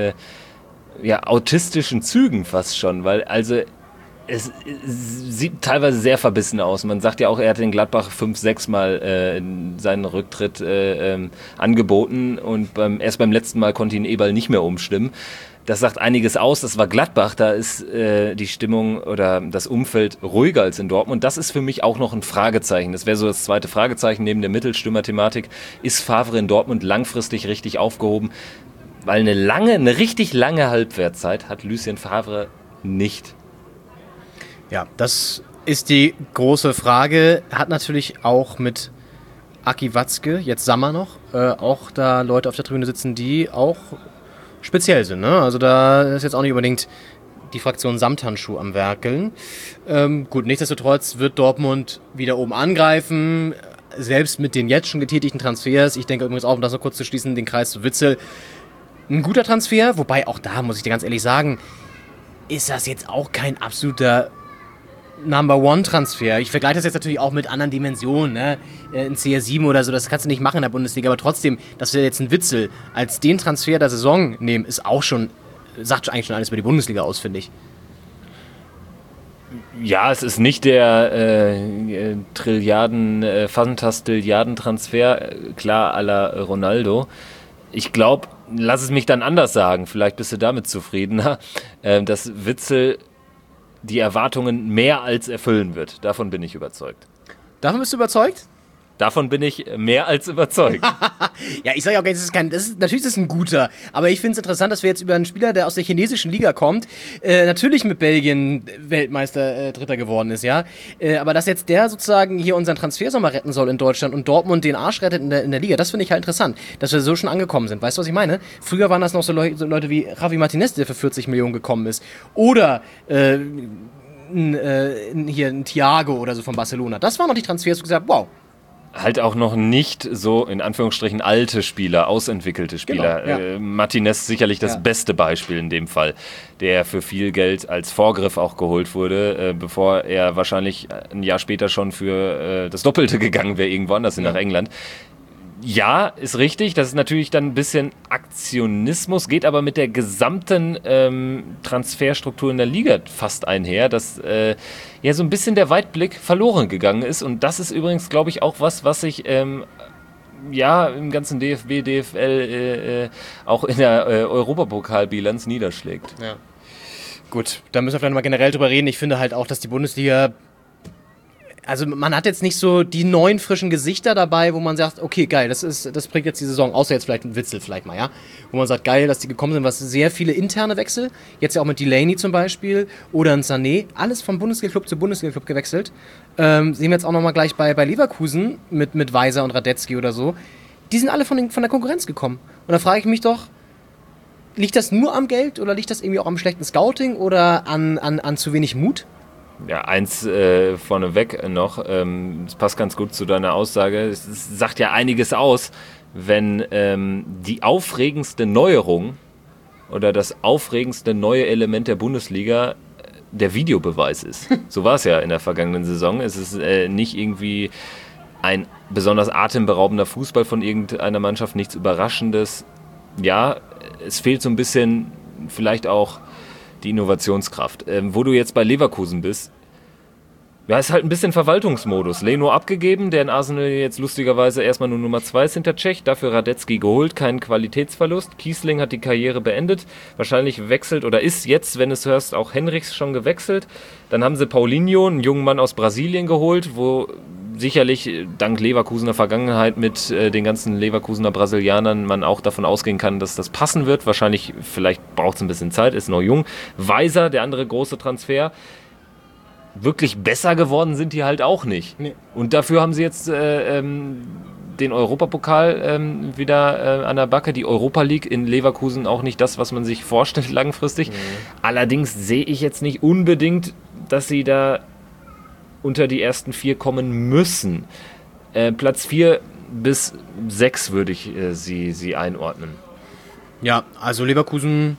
autistischen Zügen fast schon, weil also es sieht teilweise sehr verbissen aus. Man sagt ja auch, er hat den Gladbach 5-6 Mal seinen Rücktritt angeboten und erst beim letzten Mal konnte ihn Eberl nicht mehr umstimmen. Das sagt einiges aus. Das war Gladbach, da ist die Stimmung oder das Umfeld ruhiger als in Dortmund. Das ist für mich auch noch ein Fragezeichen. Das wäre so das zweite Fragezeichen neben der Mittelstürmer-Thematik. Ist Favre in Dortmund langfristig richtig aufgehoben? Weil eine richtig lange Halbwertszeit hat Lucien Favre nicht. Ja, das ist die große Frage. Hat natürlich auch mit Aki Watzke, jetzt Sammer noch, auch da Leute auf der Tribüne sitzen, die auch speziell sind, ne? Also da ist jetzt auch nicht unbedingt die Fraktion Samthandschuh am Werkeln. Gut, nichtsdestotrotz wird Dortmund wieder oben angreifen, selbst mit den jetzt schon getätigten Transfers. Ich denke übrigens auch, um das noch kurz zu schließen, den Kreis zu Witzel. Ein guter Transfer, wobei auch da, muss ich dir ganz ehrlich sagen, ist das jetzt auch kein absoluter Number-One-Transfer. Ich vergleiche das jetzt natürlich auch mit anderen Dimensionen, ne? Ein CR7 oder so, das kannst du nicht machen in der Bundesliga, aber trotzdem, dass wir jetzt einen Witzel als den Transfer der Saison nehmen, ist auch schon, sagt eigentlich schon alles über die Bundesliga aus, finde ich. Ja, es ist nicht der Fantastilliarden-Transfer, klar, à la Ronaldo. Ich glaube, lass es mich dann anders sagen, vielleicht bist du damit zufriedener, dass Witzel die Erwartungen mehr als erfüllen wird. Davon bin ich überzeugt. Davon bist du überzeugt? Davon bin ich mehr als überzeugt. Ja, ich sage auch, natürlich ist es ein guter, aber ich finde es interessant, dass wir jetzt über einen Spieler, der aus der chinesischen Liga kommt, natürlich mit Belgien Weltmeister Dritter geworden ist, ja, aber dass jetzt der sozusagen hier unseren Transfersommer retten soll in Deutschland und Dortmund den Arsch rettet in der Liga, das finde ich halt interessant, dass wir so schon angekommen sind. Weißt du, was ich meine? Früher waren das noch so Leute wie Javi Martinez, der für 40 Millionen gekommen ist, oder ein Thiago oder so von Barcelona. Das waren noch die Transfers, wo gesagt, wow, halt auch noch nicht so, in Anführungsstrichen, alte Spieler, ausentwickelte Spieler. Genau, ja. Martinez sicherlich das beste Beispiel in dem Fall, der für viel Geld als Vorgriff auch geholt wurde, bevor er wahrscheinlich ein Jahr später schon für das Doppelte gegangen wäre, irgendwo anders nach England. Ja, ist richtig. Das ist natürlich dann ein bisschen Aktionismus, geht aber mit der gesamten Transferstruktur in der Liga fast einher, dass so ein bisschen der Weitblick verloren gegangen ist. Und das ist übrigens, glaube ich, auch was sich im ganzen DFB, DFL, auch in der Europapokalbilanz niederschlägt. Ja. Gut, da müssen wir vielleicht mal generell drüber reden. Ich finde halt auch, dass die Bundesliga... Also man hat jetzt nicht so die neuen frischen Gesichter dabei, wo man sagt, okay, geil, das bringt jetzt die Saison, außer jetzt vielleicht ein Witzel vielleicht mal, ja. Wo man sagt, geil, dass die gekommen sind, was sehr viele interne Wechsel, jetzt ja auch mit Delaney zum Beispiel oder ein Sané, alles vom Bundesliga-Club zu Bundesliga-Club gewechselt. Sehen wir jetzt auch nochmal gleich bei Leverkusen mit Weiser und Radetzky oder so. Die sind alle von der Konkurrenz gekommen. Und da frage ich mich doch, liegt das nur am Geld oder liegt das irgendwie auch am schlechten Scouting oder an zu wenig Mut? Ja, eins vorneweg noch, das passt ganz gut zu deiner Aussage, es sagt ja einiges aus, wenn die aufregendste Neuerung oder das aufregendste neue Element der Bundesliga der Videobeweis ist. So war es ja in der vergangenen Saison. Es ist nicht irgendwie ein besonders atemberaubender Fußball von irgendeiner Mannschaft, nichts Überraschendes. Ja, es fehlt so ein bisschen vielleicht auch die Innovationskraft. Wo du jetzt bei Leverkusen bist, ja, ist halt ein bisschen Verwaltungsmodus. Leno abgegeben, der in Arsenal jetzt lustigerweise erstmal nur Nummer 2 ist hinter Cech, dafür Radetzky geholt, keinen Qualitätsverlust. Kiesling hat die Karriere beendet, wahrscheinlich wechselt oder ist jetzt, wenn du es hörst, auch Henrichs schon gewechselt. Dann haben sie Paulinho, einen jungen Mann aus Brasilien geholt, wo sicherlich dank Leverkusener Vergangenheit mit den ganzen Leverkusener Brasilianern man auch davon ausgehen kann, dass das passen wird. Wahrscheinlich, vielleicht braucht es ein bisschen Zeit, ist noch jung. Weiser, der andere große Transfer. Wirklich besser geworden sind die halt auch nicht. Nee. Und dafür haben sie jetzt den Europapokal wieder an der Backe. Die Europa League in Leverkusen auch nicht das, was man sich vorstellt langfristig. Mhm. Allerdings sehe ich jetzt nicht unbedingt, dass sie da unter die ersten 4 kommen müssen. Platz 4 bis 6 würde ich sie einordnen. Ja, also Leverkusen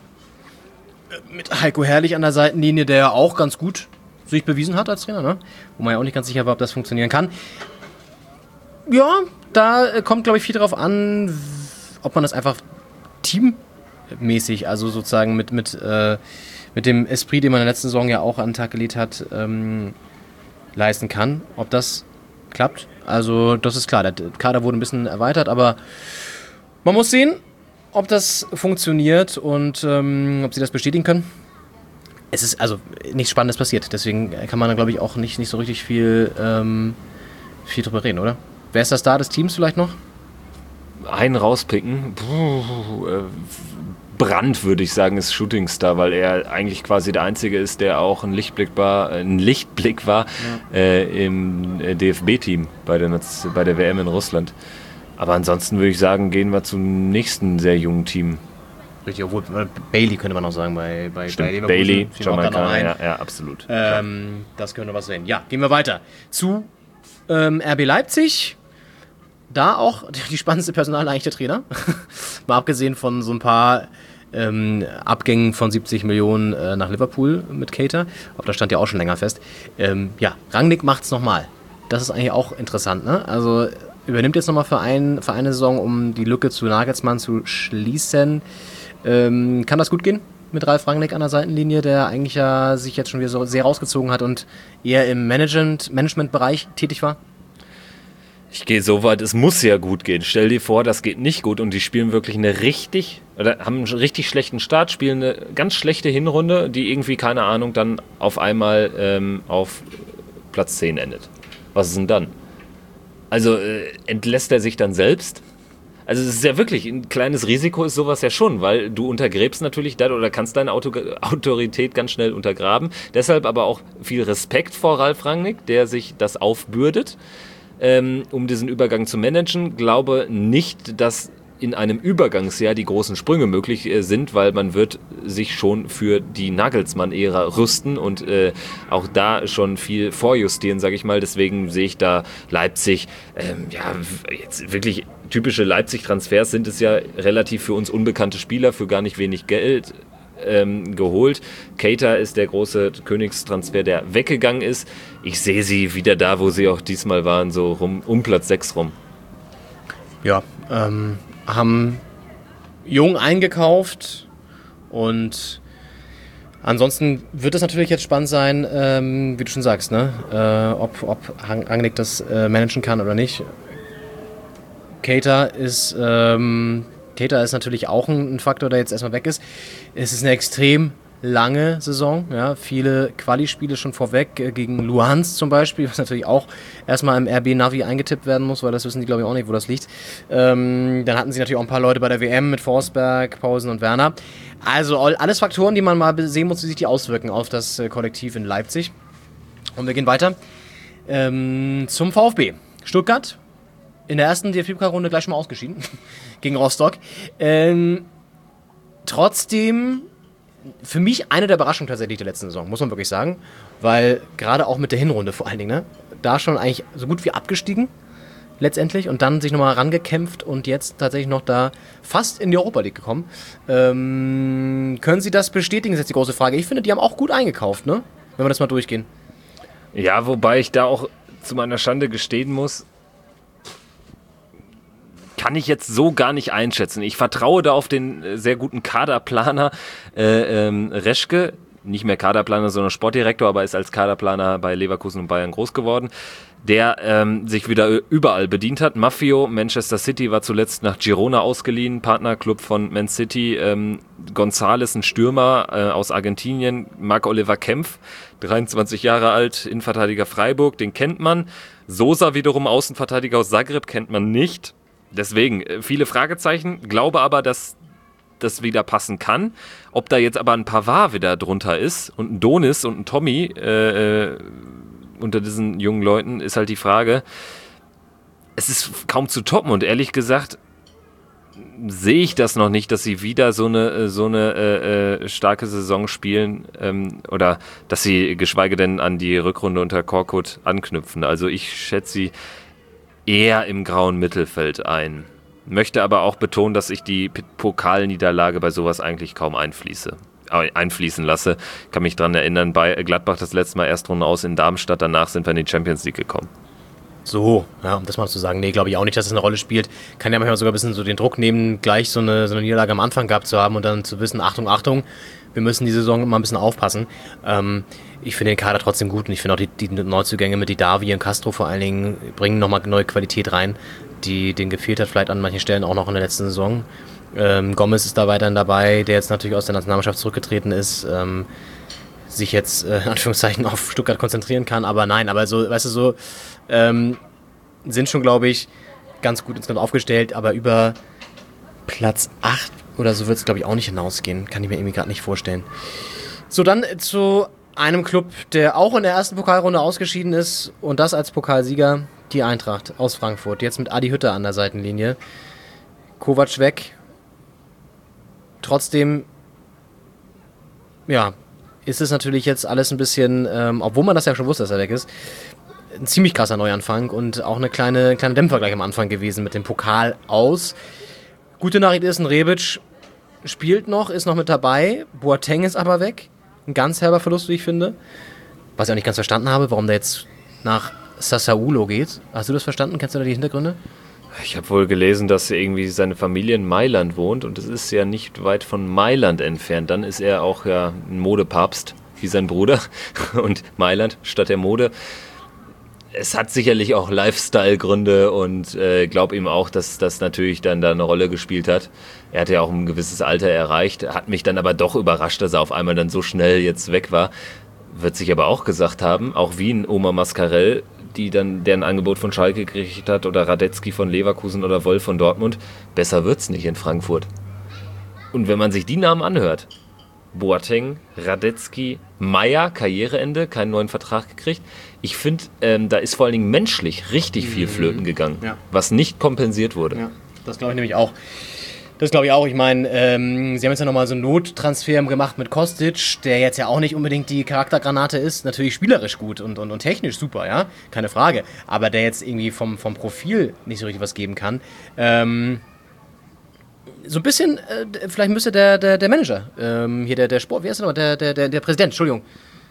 mit Heiko Herrlich an der Seitenlinie, der ja auch ganz gut sich bewiesen hat als Trainer, ne? Wo man ja auch nicht ganz sicher war, ob das funktionieren kann. Ja, da kommt, glaube ich, viel drauf an, ob man das einfach teammäßig, also sozusagen mit dem Esprit, den man in der letzten Saison ja auch an den Tag gelegt hat, leisten kann, ob das klappt. Also das ist klar, der Kader wurde ein bisschen erweitert, aber man muss sehen, ob das funktioniert und ob sie das bestätigen können. Es ist also nichts Spannendes passiert, deswegen kann man da, glaube ich, auch nicht so richtig viel drüber reden, oder? Wer ist der Star des Teams vielleicht noch? Einen rauspicken. Brandt, würde ich sagen, ist Shootingstar, weil er eigentlich quasi der Einzige ist, der auch ein Lichtblick war im DFB-Team bei der WM in Russland. Aber ansonsten würde ich sagen, gehen wir zum nächsten sehr jungen Team. Richtig, obwohl Bailey könnte man auch sagen bei Leverkusen. Bailey, Jamaikaner, ja, absolut. Das könnte was sehen. Ja, gehen wir weiter zu RB Leipzig. Da auch die spannendste Personal eigentlich der Trainer. Mal abgesehen von so ein paar Abgängen von 70 Millionen nach Liverpool mit Keita. Aber das stand ja auch schon länger fest. Rangnick macht's nochmal. Das ist eigentlich auch interessant, ne? Also übernimmt jetzt nochmal für eine Saison, um die Lücke zu Nagelsmann zu schließen. Kann das gut gehen mit Ralf Rangnick an der Seitenlinie, der eigentlich ja sich jetzt schon wieder so sehr rausgezogen hat und eher im Management-Bereich tätig war? Ich gehe so weit, es muss ja gut gehen. Stell dir vor, das geht nicht gut und die spielen wirklich haben einen richtig schlechten Start, spielen eine ganz schlechte Hinrunde, die irgendwie, keine Ahnung, dann auf einmal auf Platz 10 endet. Was ist denn dann? Also entlässt er sich dann selbst? Also es ist ja wirklich, ein kleines Risiko ist sowas ja schon, weil du untergräbst natürlich oder kannst deine Autorität ganz schnell untergraben. Deshalb aber auch viel Respekt vor Ralf Rangnick, der sich das aufbürdet, um diesen Übergang zu managen. Glaube nicht, dass in einem Übergangsjahr die großen Sprünge möglich sind, weil man wird sich schon für die Nagelsmann-Ära rüsten und auch da schon viel vorjustieren, sage ich mal. Deswegen sehe ich da Leipzig, jetzt wirklich typische Leipzig-Transfers sind es ja relativ für uns unbekannte Spieler für gar nicht wenig Geld geholt. Keita ist der große Königstransfer, der weggegangen ist. Ich sehe sie wieder da, wo sie auch diesmal waren, so um Platz 6 rum. Ja, haben jung eingekauft und ansonsten wird es natürlich jetzt spannend sein, wie du schon sagst, ne? Ob Rangnick das managen kann oder nicht. Keita ist natürlich auch ein Faktor, der jetzt erstmal weg ist. Es ist eine extrem lange Saison, ja, viele Quali-Spiele schon vorweg, gegen Luhansk zum Beispiel, was natürlich auch erstmal im RB-Navi eingetippt werden muss, weil das wissen die, glaube ich, auch nicht, wo das liegt. Dann hatten sie natürlich auch ein paar Leute bei der WM mit Forsberg, Pausen und Werner. Also alles Faktoren, die man mal sehen muss, wie sich die auswirken auf das Kollektiv in Leipzig. Und wir gehen weiter zum VfB. Stuttgart, in der ersten DFB-Pokal-Runde gleich schon mal ausgeschieden, gegen Rostock. Trotzdem für mich eine der Überraschungen tatsächlich der letzten Saison, muss man wirklich sagen. Weil gerade auch mit der Hinrunde vor allen Dingen, ne, da schon eigentlich so gut wie abgestiegen letztendlich und dann sich nochmal rangekämpft und jetzt tatsächlich noch da fast in die Europa League gekommen. Können Sie das bestätigen, ist jetzt die große Frage. Ich finde, die haben auch gut eingekauft, ne? Wenn wir das mal durchgehen. Ja, wobei ich da auch zu meiner Schande gestehen muss, kann ich jetzt so gar nicht einschätzen. Ich vertraue da auf den sehr guten Kaderplaner Reschke, nicht mehr Kaderplaner, sondern Sportdirektor, aber ist als Kaderplaner bei Leverkusen und Bayern groß geworden, der sich wieder überall bedient hat. Maffio, Manchester City, war zuletzt nach Girona ausgeliehen, Partnerclub von Man City. González, ein Stürmer aus Argentinien. Marc-Oliver Kempf, 23 Jahre alt, Innenverteidiger Freiburg, den kennt man. Sosa wiederum, Außenverteidiger aus Zagreb, kennt man nicht. Deswegen viele Fragezeichen, glaube aber, dass das wieder passen kann. Ob da jetzt aber ein Pavard wieder drunter ist und ein Donis und ein Tommy unter diesen jungen Leuten, ist halt die Frage. Es ist kaum zu toppen und ehrlich gesagt sehe ich das noch nicht, dass sie wieder so eine starke Saison spielen oder dass sie geschweige denn an die Rückrunde unter Korkut anknüpfen. Also ich schätze sie eher im grauen Mittelfeld ein. Möchte aber auch betonen, dass ich die Pokalniederlage bei sowas eigentlich kaum einfließen lasse. Ich kann mich daran erinnern, bei Gladbach das letzte Mal Erstrunde aus in Darmstadt, danach sind wir in die Champions League gekommen. So, ja, um das mal zu sagen, nee, glaube ich auch nicht, dass es eine Rolle spielt. Kann ja manchmal sogar ein bisschen so den Druck nehmen, gleich so eine Niederlage am Anfang gehabt zu haben und dann zu wissen, Achtung, wir müssen die Saison mal ein bisschen aufpassen. Ich finde den Kader trotzdem gut und ich finde auch die Neuzugänge mit Didavi und Castro vor allen Dingen bringen nochmal neue Qualität rein, die denen gefehlt hat, vielleicht an manchen Stellen auch noch in der letzten Saison. Gomez ist da weiterhin dabei, der jetzt natürlich aus der Nationalmannschaft zurückgetreten ist, sich jetzt in Anführungszeichen auf Stuttgart konzentrieren kann, aber nein, aber so, weißt du, so sind schon, glaube ich, ganz gut insgesamt aufgestellt, aber über Platz 8 oder so wird es, glaube ich, auch nicht hinausgehen. Kann ich mir irgendwie gerade nicht vorstellen. So, dann zu einem Club, der auch in der ersten Pokalrunde ausgeschieden ist und das als Pokalsieger, die Eintracht aus Frankfurt. Jetzt mit Adi Hütter an der Seitenlinie. Kovac weg. Trotzdem, ja, ist es natürlich jetzt alles ein bisschen, obwohl man das ja schon wusste, dass er weg ist, ein ziemlich krasser Neuanfang und auch eine kleine Dämpfer gleich am Anfang gewesen mit dem Pokal aus. Gute Nachricht ist, ein Rebic spielt noch, ist noch mit dabei. Boateng ist aber weg. Ein ganz herber Verlust, wie ich finde. Was ich auch nicht ganz verstanden habe, warum der jetzt nach Sassuolo geht. Hast du das verstanden? Kennst du da die Hintergründe? Ich habe wohl gelesen, dass irgendwie seine Familie in Mailand wohnt und es ist ja nicht weit von Mailand entfernt. Dann ist er auch ja ein Modepapst, wie sein Bruder. Und Mailand statt der Mode. Es hat sicherlich auch Lifestyle-Gründe und glaube ihm auch, dass das natürlich dann da eine Rolle gespielt hat. Er hatte ja auch ein gewisses Alter erreicht, hat mich dann aber doch überrascht, dass er auf einmal dann so schnell jetzt weg war. Wird sich aber auch gesagt haben, auch wie ein Omar Mascarell, deren Angebot von Schalke gekriegt hat, oder Radetzky von Leverkusen oder Wolf von Dortmund, besser wird's nicht in Frankfurt. Und wenn man sich die Namen anhört, Boateng, Radetzky, Meier, Karriereende, keinen neuen Vertrag gekriegt. Ich finde, da ist vor allen Dingen menschlich richtig viel flöten gegangen, was nicht kompensiert wurde. Ja. Das glaube ich nämlich auch. Ich meine, sie haben jetzt ja nochmal so einen Nottransfer gemacht mit Kostic, der jetzt ja auch nicht unbedingt die Charaktergranate ist. Natürlich spielerisch gut und technisch super, ja, keine Frage. Aber der jetzt irgendwie vom Profil nicht so richtig was geben kann. So ein bisschen, vielleicht müsste der Manager, hier der Sport, wie heißt der nochmal, der Präsident, Entschuldigung.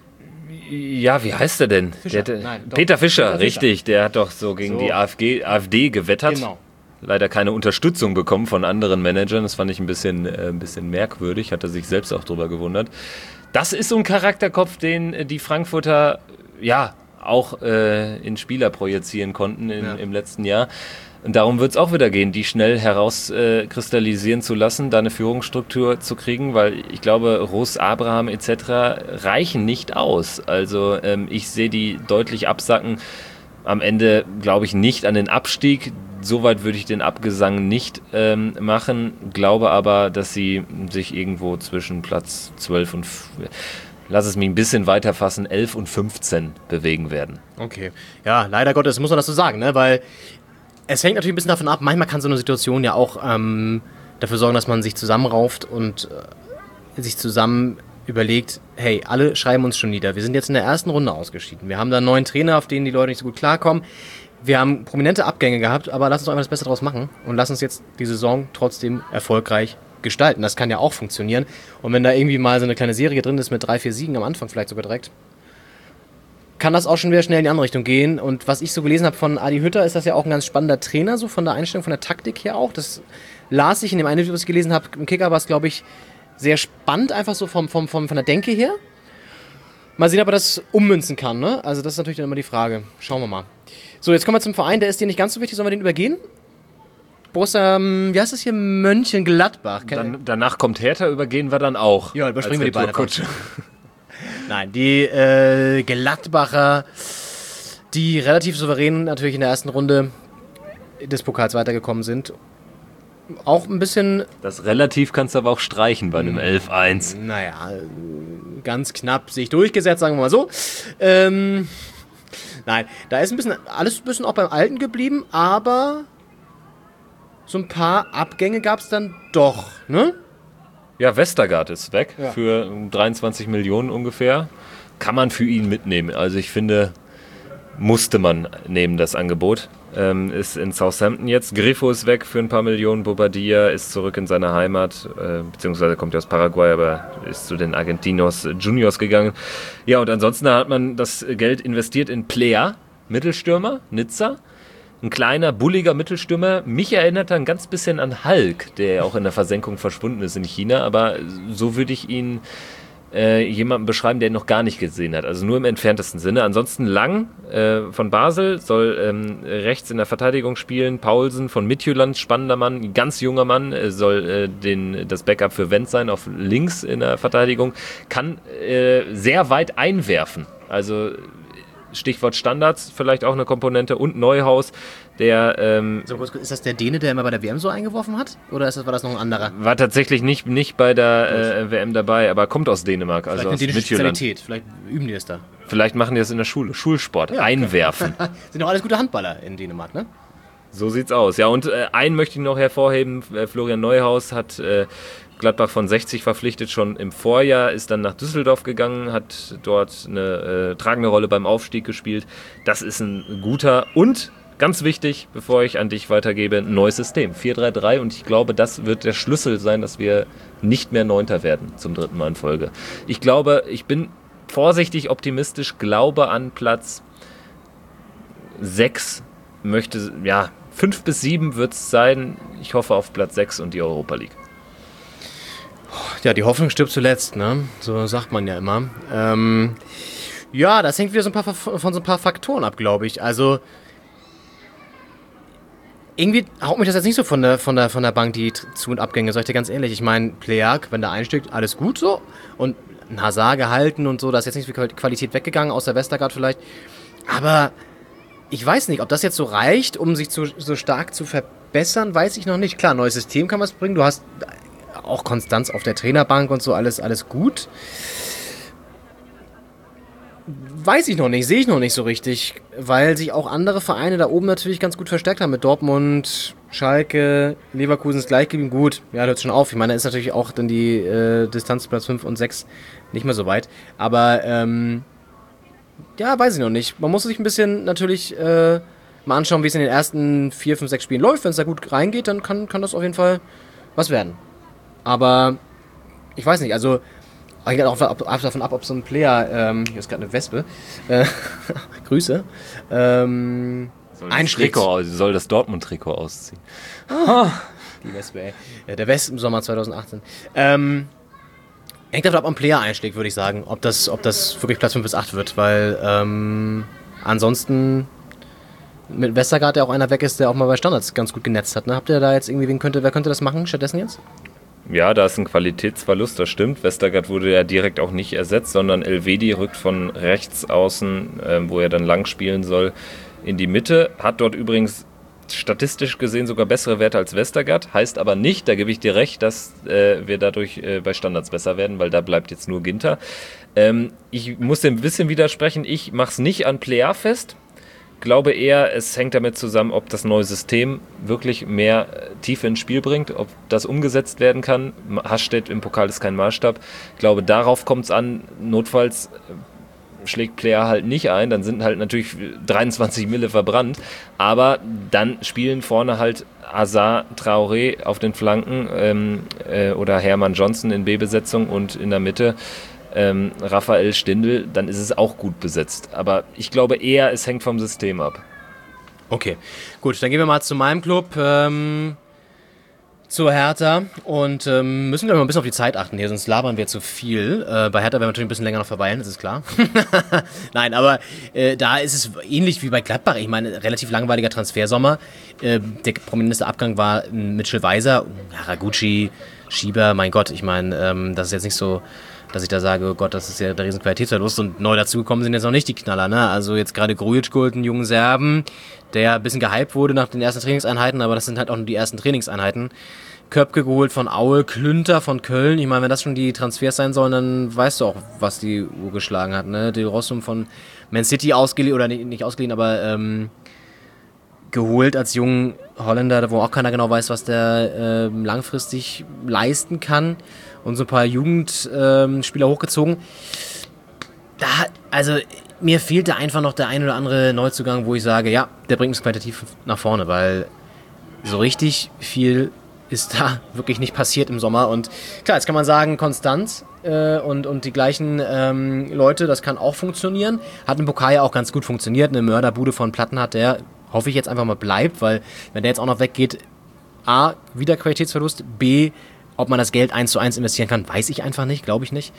Ja, wie heißt er denn? Peter Fischer, richtig. Der hat doch so gegen die AfD gewettert. Genau. Leider keine Unterstützung bekommen von anderen Managern. Das fand ich ein bisschen merkwürdig. Hat er sich selbst auch drüber gewundert. Das ist so ein Charakterkopf, den die Frankfurter ja auch in Spieler projizieren konnten im letzten Jahr. Und darum wird es auch wieder gehen, die schnell herauskristallisieren zu lassen, da eine Führungsstruktur zu kriegen, weil ich glaube, Roos, Abraham etc. reichen nicht aus. Also ich sehe die deutlich absacken. Am Ende glaube ich nicht an den Abstieg. Soweit würde ich den Abgesang nicht machen. Glaube aber, dass sie sich irgendwo zwischen Platz 12 und, lass es mich ein bisschen weiter fassen, 11 und 15 bewegen werden. Okay. Ja, leider Gottes muss man das so sagen, ne? Weil es hängt natürlich ein bisschen davon ab, manchmal kann so eine Situation ja auch dafür sorgen, dass man sich zusammenrauft und sich zusammen überlegt, hey, alle schreiben uns schon nieder. Wir sind jetzt in der ersten Runde ausgeschieden. Wir haben da einen neuen Trainer, auf den die Leute nicht so gut klarkommen. Wir haben prominente Abgänge gehabt, aber lass uns doch einfach das Beste draus machen und lass uns jetzt die Saison trotzdem erfolgreich gestalten. Das kann ja auch funktionieren. Und wenn da irgendwie mal so eine kleine Serie drin ist mit 3-4 Siegen am Anfang vielleicht sogar direkt, kann das auch schon wieder schnell in die andere Richtung gehen. Und was ich so gelesen habe von Adi Hütter, ist das ja auch ein ganz spannender Trainer, so von der Einstellung, von der Taktik her auch. Das las ich in dem einen Video, was ich gelesen habe. Im Kicker war es, glaube ich, sehr spannend, einfach so von der Denke her. Mal sehen, ob er das ummünzen kann, ne? Also das ist natürlich dann immer die Frage. Schauen wir mal. So, jetzt kommen wir zum Verein, der ist dir nicht ganz so wichtig, sollen wir den übergehen? Borussia, wie heißt das hier? Mönchengladbach. Danach kommt Hertha, übergehen wir dann auch. Ja, überspringen wir die beiden. Nein, die Gladbacher, die relativ souverän natürlich in der ersten Runde des Pokals weitergekommen sind. Auch ein bisschen... Das relativ kannst du aber auch streichen bei einem 11-1. Naja, ganz knapp sich durchgesetzt, sagen wir mal so. Nein, da ist alles ein bisschen auch beim Alten geblieben, aber so ein paar Abgänge gab es dann doch, ne? Ja, Westergaard ist weg für 23 Millionen ungefähr. Kann man für ihn mitnehmen. Also ich finde, musste man nehmen, das Angebot. Ist in Southampton jetzt. Grifo ist weg für ein paar Millionen. Bobadilla ist zurück in seine Heimat, beziehungsweise kommt ja aus Paraguay, aber ist zu den Argentinos Juniors gegangen. Ja, und ansonsten hat man das Geld investiert in Plea, Mittelstürmer, Nizza. Ein kleiner, bulliger Mittelstürmer. Mich erinnert er ein ganz bisschen an Hulk, der auch in der Versenkung verschwunden ist in China. Aber so würde ich ihn jemanden beschreiben, der ihn noch gar nicht gesehen hat. Also nur im entferntesten Sinne. Ansonsten Lang von Basel soll rechts in der Verteidigung spielen. Paulsen von Midtjylland, spannender Mann, ganz junger Mann, soll das Backup für Wendt sein auf links in der Verteidigung. Kann sehr weit einwerfen. Also Stichwort Standards, vielleicht auch eine Komponente. Und Neuhaus, der... ist das der Däne, der immer bei der WM so eingeworfen hat? Oder war das noch ein anderer? War tatsächlich nicht bei der WM dabei, aber kommt aus Dänemark. Vielleicht also eine aus dänische Midtjylland. Spezialität. Vielleicht üben die es da. Vielleicht machen die das in der Schule. Schulsport. Ja, einwerfen. Sind doch alles gute Handballer in Dänemark, ne? So sieht's aus. Ja, und einen möchte ich noch hervorheben. Florian Neuhaus hat Gladbach von 60 verpflichtet, schon im Vorjahr, ist dann nach Düsseldorf gegangen, hat dort eine tragende Rolle beim Aufstieg gespielt. Das ist ein guter und, ganz wichtig, bevor ich an dich weitergebe, ein neues System, 4-3-3, und ich glaube, das wird der Schlüssel sein, dass wir nicht mehr Neunter werden zum 3. Mal in Folge. Ich glaube, ich bin vorsichtig optimistisch, glaube an Platz 6, möchte, ja, 5 bis 7 wird es sein. Ich hoffe auf Platz 6 und die Europa League. Ja, die Hoffnung stirbt zuletzt, ne? So sagt man ja immer. Ja, das hängt wieder von so ein paar Faktoren ab, glaube ich. Also, irgendwie haut mich das jetzt nicht so von der Bank, die Zu- und Abgänge, sag ich dir ganz ehrlich. Ich meine, Pleak, wenn der einsteigt, alles gut so. Und ein Hazard gehalten und so, da ist jetzt nicht viel Qualität weggegangen, außer Westergaard vielleicht. Aber ich weiß nicht, ob das jetzt so reicht, um sich so stark zu verbessern, weiß ich noch nicht. Klar, neues System kann was bringen. Du hast auch Konstanz auf der Trainerbank und so, alles gut. Weiß ich noch nicht, sehe ich noch nicht so richtig, weil sich auch andere Vereine da oben natürlich ganz gut verstärkt haben mit Dortmund, Schalke, Leverkusen ist gleich geblieben. Gut, ja, hört schon auf. Ich meine, da ist natürlich auch dann die Distanz Platz 5 und 6 nicht mehr so weit. Aber, ja, weiß ich noch nicht. Man muss sich ein bisschen natürlich mal anschauen, wie es in den ersten 4, 5, 6 Spielen läuft. Wenn es da gut reingeht, dann kann das auf jeden Fall was werden. Aber ich weiß nicht, also hängt auch davon ab, ob so ein Player, hier ist gerade eine Wespe, Grüße, einschlägt. Soll das Dortmund-Trikot ausziehen. Die Wespe, ey. Der West im Sommer 2018. Hängt davon ab, ob ein Player einschlägt, würde ich sagen, ob das wirklich Platz 5 bis 8 wird, weil ansonsten mit Westergaard, der auch einer weg ist, der auch mal bei Standards ganz gut genetzt hat. Ne? Habt ihr da jetzt irgendwie, wer könnte das machen stattdessen jetzt? Ja, da ist ein Qualitätsverlust, das stimmt. Westergaard wurde ja direkt auch nicht ersetzt, sondern Elvedi rückt von rechts außen, wo er dann lang spielen soll, in die Mitte. Hat dort übrigens statistisch gesehen sogar bessere Werte als Westergaard. Heißt aber nicht, da gebe ich dir recht, dass wir dadurch bei Standards besser werden, weil da bleibt jetzt nur Ginter. Ich muss dem ein bisschen widersprechen, ich mache es nicht an Plea fest. Glaube eher, es hängt damit zusammen, ob das neue System wirklich mehr Tiefe ins Spiel bringt, ob das umgesetzt werden kann. Hasstedt im Pokal ist kein Maßstab. Ich glaube, darauf kommt es an. Notfalls schlägt Player halt nicht ein, dann sind halt natürlich 23 Mille verbrannt. Aber dann spielen vorne halt Azar, Traoré auf den Flanken oder Hermann Johnson in B-Besetzung und in der Mitte Raphael Stindl, dann ist es auch gut besetzt. Aber ich glaube eher, es hängt vom System ab. Okay, gut, dann gehen wir mal zu meinem Club, zur Hertha und müssen wir mal ein bisschen auf die Zeit achten hier, sonst labern wir zu viel. Bei Hertha werden wir natürlich ein bisschen länger noch verweilen, das ist klar. Nein, aber da ist es ähnlich wie bei Gladbach. Ich meine, relativ langweiliger Transfersommer. Der prominenteste Abgang war Mitchell Weiser, Haraguchi, Schieber, mein Gott, ich meine, das ist jetzt nicht so, dass ich da sage, oh Gott, das ist ja der riesen Qualitätsverlust und neu dazugekommen sind jetzt noch nicht die Knaller, ne? Also jetzt gerade Grujic geholt, einen jungen Serben, der ein bisschen gehypt wurde nach den ersten Trainingseinheiten, aber das sind halt auch nur die ersten Trainingseinheiten. Köpke geholt von Aue, Klünter von Köln, ich meine, wenn das schon die Transfers sein sollen, dann weißt du auch, was die Uhr geschlagen hat, ne? De Rossum von Man City ausgeliehen, oder nicht ausgeliehen, aber geholt als jungen Holländer, wo auch keiner genau weiß, was der langfristig leisten kann. Und so ein paar Jugendspieler hochgezogen. Also mir fehlt da einfach noch der ein oder andere Neuzugang, wo ich sage, ja, der bringt uns qualitativ nach vorne, weil so richtig viel ist da wirklich nicht passiert im Sommer. Und klar, jetzt kann man sagen, Konstanz und die gleichen Leute, das kann auch funktionieren. Hat im Pokal ja auch ganz gut funktioniert. Eine Mörderbude von Platten hat der, hoffe ich jetzt einfach mal bleibt, weil wenn der jetzt auch noch weggeht, A, wieder Qualitätsverlust, B, ob man das Geld 1:1 investieren kann, weiß ich einfach nicht, glaube ich nicht.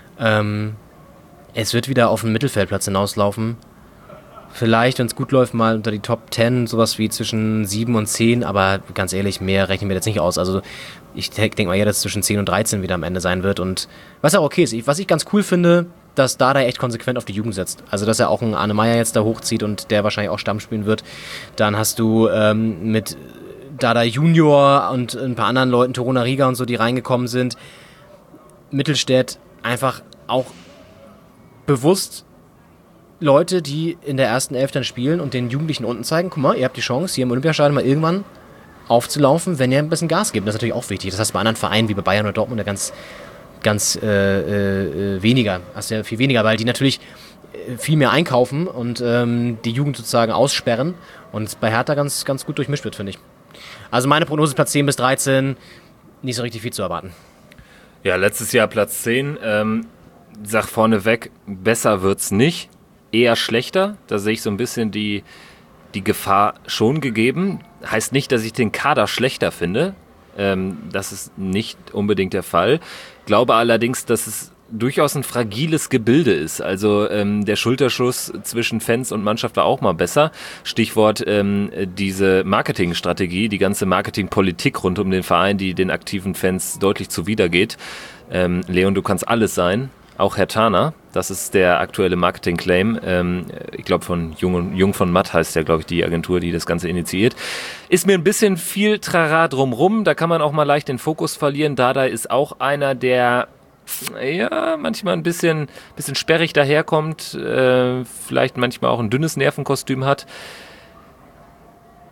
Es wird wieder auf den Mittelfeldplatz hinauslaufen. Vielleicht, wenn es gut läuft, mal unter die Top 10, sowas wie zwischen 7 und 10, aber ganz ehrlich, mehr rechnen wir jetzt nicht aus. Also ich denke mal eher, dass es zwischen 10 und 13 wieder am Ende sein wird. Und was auch okay ist, was ich ganz cool finde, dass Dardai echt konsequent auf die Jugend setzt. Also dass er auch einen Arne Meyer jetzt da hochzieht und der wahrscheinlich auch Stamm spielen wird. Dann hast du mit Dardai Junior und ein paar anderen Leuten, Toruna Riga und so, die reingekommen sind, Mittelstädt einfach auch bewusst Leute, die in der ersten Elf dann spielen und den Jugendlichen unten zeigen, guck mal, ihr habt die Chance, hier im Olympiastadion mal irgendwann aufzulaufen, wenn ihr ein bisschen Gas gebt. Das ist natürlich auch wichtig. Das heißt, bei anderen Vereinen wie bei Bayern oder Dortmund ja ganz weniger, hast du ja viel weniger, weil die natürlich viel mehr einkaufen und die Jugend sozusagen aussperren und es bei Hertha ganz gut durchmischt wird, finde ich. Also meine Prognose Platz 10 bis 13, nicht so richtig viel zu erwarten. Ja, letztes Jahr Platz 10. Sag vorneweg, besser wird's nicht, eher schlechter. Da sehe ich so ein bisschen die Gefahr schon gegeben. Heißt nicht, dass ich den Kader schlechter finde. Das ist nicht unbedingt der Fall. Glaube allerdings, dass es durchaus ein fragiles Gebilde ist. Also der Schulterschuss zwischen Fans und Mannschaft war auch mal besser. Stichwort diese Marketingstrategie, die ganze Marketingpolitik rund um den Verein, die den aktiven Fans deutlich zuwidergeht. Leon, du kannst alles sein, auch Herr Tana. Das ist der aktuelle Marketing-Claim. Ich glaube von Jung von Matt heißt ja, glaube ich, die Agentur, die das Ganze initiiert. Ist mir ein bisschen viel Trara drumrum. Da kann man auch mal leicht den Fokus verlieren. Dardai ist auch einer, der ja, manchmal ein bisschen sperrig daherkommt, vielleicht manchmal auch ein dünnes Nervenkostüm hat.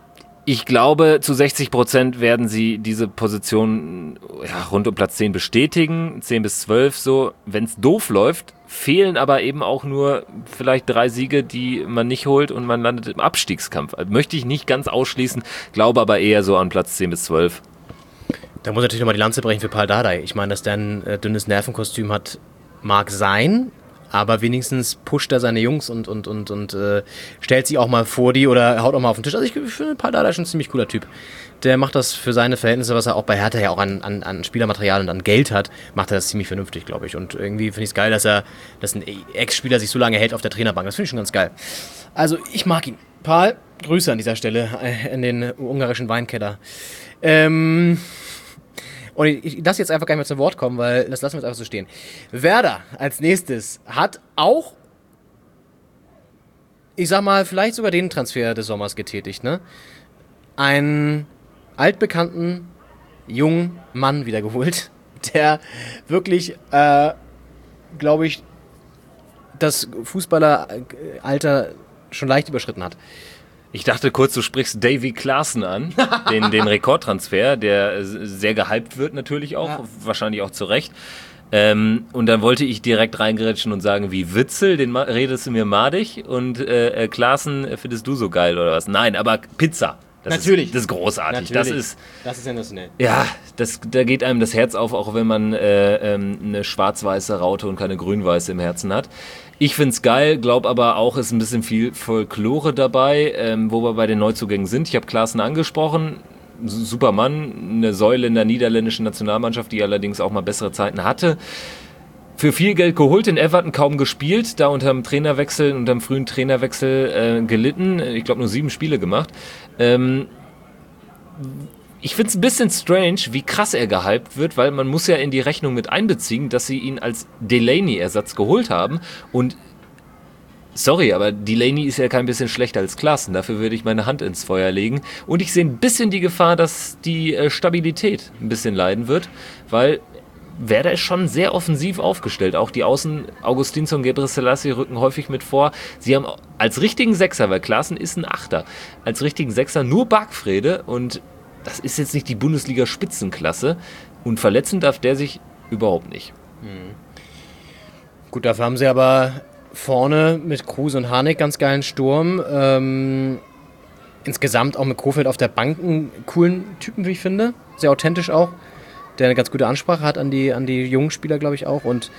Ich glaube, zu 60% werden sie diese Position rund um Platz 10 bestätigen, 10 bis 12 so. Wenn es doof läuft, fehlen aber eben auch nur vielleicht 3 Siege, die man nicht holt und man landet im Abstiegskampf. Also möchte ich nicht ganz ausschließen, glaube aber eher so an Platz 10 bis 12. Da muss natürlich nochmal die Lanze brechen für Pal Dardai. Ich meine, dass der ein dünnes Nervenkostüm hat, mag sein, aber wenigstens pusht er seine Jungs und stellt sie auch mal vor die oder haut auch mal auf den Tisch. Also ich finde Pal Dardai schon ein ziemlich cooler Typ. Der macht das für seine Verhältnisse, was er auch bei Hertha ja auch an Spielermaterial und an Geld hat, macht er das ziemlich vernünftig, glaube ich. Und irgendwie finde ich es geil, dass ein Ex-Spieler sich so lange hält auf der Trainerbank. Das finde ich schon ganz geil. Also ich mag ihn. Pal, Grüße an dieser Stelle in den ungarischen Weinkeller. Und ich lasse jetzt einfach gar nicht mehr zu Wort kommen, weil das lassen wir jetzt einfach so stehen. Werder als nächstes hat auch, ich sag mal, vielleicht sogar den Transfer des Sommers getätigt, ne? Einen altbekannten jungen Mann wiedergeholt, der wirklich, glaube ich, das Fußballeralter schon leicht überschritten hat. Ich dachte kurz, du sprichst Davy Klaassen an, den Rekordtransfer, der sehr gehypt wird natürlich auch, wahrscheinlich auch zu Recht. Und dann wollte ich direkt reingrätschen und sagen, wie Witzel, den redest du mir madig und Klaassen findest du so geil oder was? Nein, aber Pizza. Natürlich. Das ist großartig. Natürlich. Das ist sensationell. Ja, da geht einem das Herz auf, auch wenn man eine schwarz-weiße Raute und keine grün-weiße im Herzen hat. Ich find's geil, glaube aber auch, ist ein bisschen viel Folklore dabei, wo wir bei den Neuzugängen sind. Ich habe Klaassen angesprochen, super Mann, eine Säule in der niederländischen Nationalmannschaft, die allerdings auch mal bessere Zeiten hatte. Für viel Geld geholt, in Everton kaum gespielt, da unter dem frühen Trainerwechsel gelitten. Ich glaube nur 7 Spiele gemacht. Ich finde es ein bisschen strange, wie krass er gehypt wird, weil man muss ja in die Rechnung mit einbeziehen, dass sie ihn als Delaney-Ersatz geholt haben. Und sorry, aber Delaney ist ja kein bisschen schlechter als Klaassen. Dafür würde ich meine Hand ins Feuer legen. Und ich sehe ein bisschen die Gefahr, dass die Stabilität ein bisschen leiden wird, weil Werder ist schon sehr offensiv aufgestellt. Auch die Außen, Augustinsson und Gebrselassie rücken häufig mit vor. Sie haben als richtigen Sechser, weil Klaassen ist ein Achter, als richtigen Sechser nur Bargfrede und das ist jetzt nicht die Bundesliga-Spitzenklasse und verletzen darf der sich überhaupt nicht. Gut, dafür haben sie aber vorne mit Kruse und Harnik ganz geilen Sturm. Insgesamt auch mit Kofeld auf der Bank einen coolen Typen, wie ich finde. Sehr authentisch auch. Der eine ganz gute Ansprache hat an die jungen Spieler, glaube ich auch. Und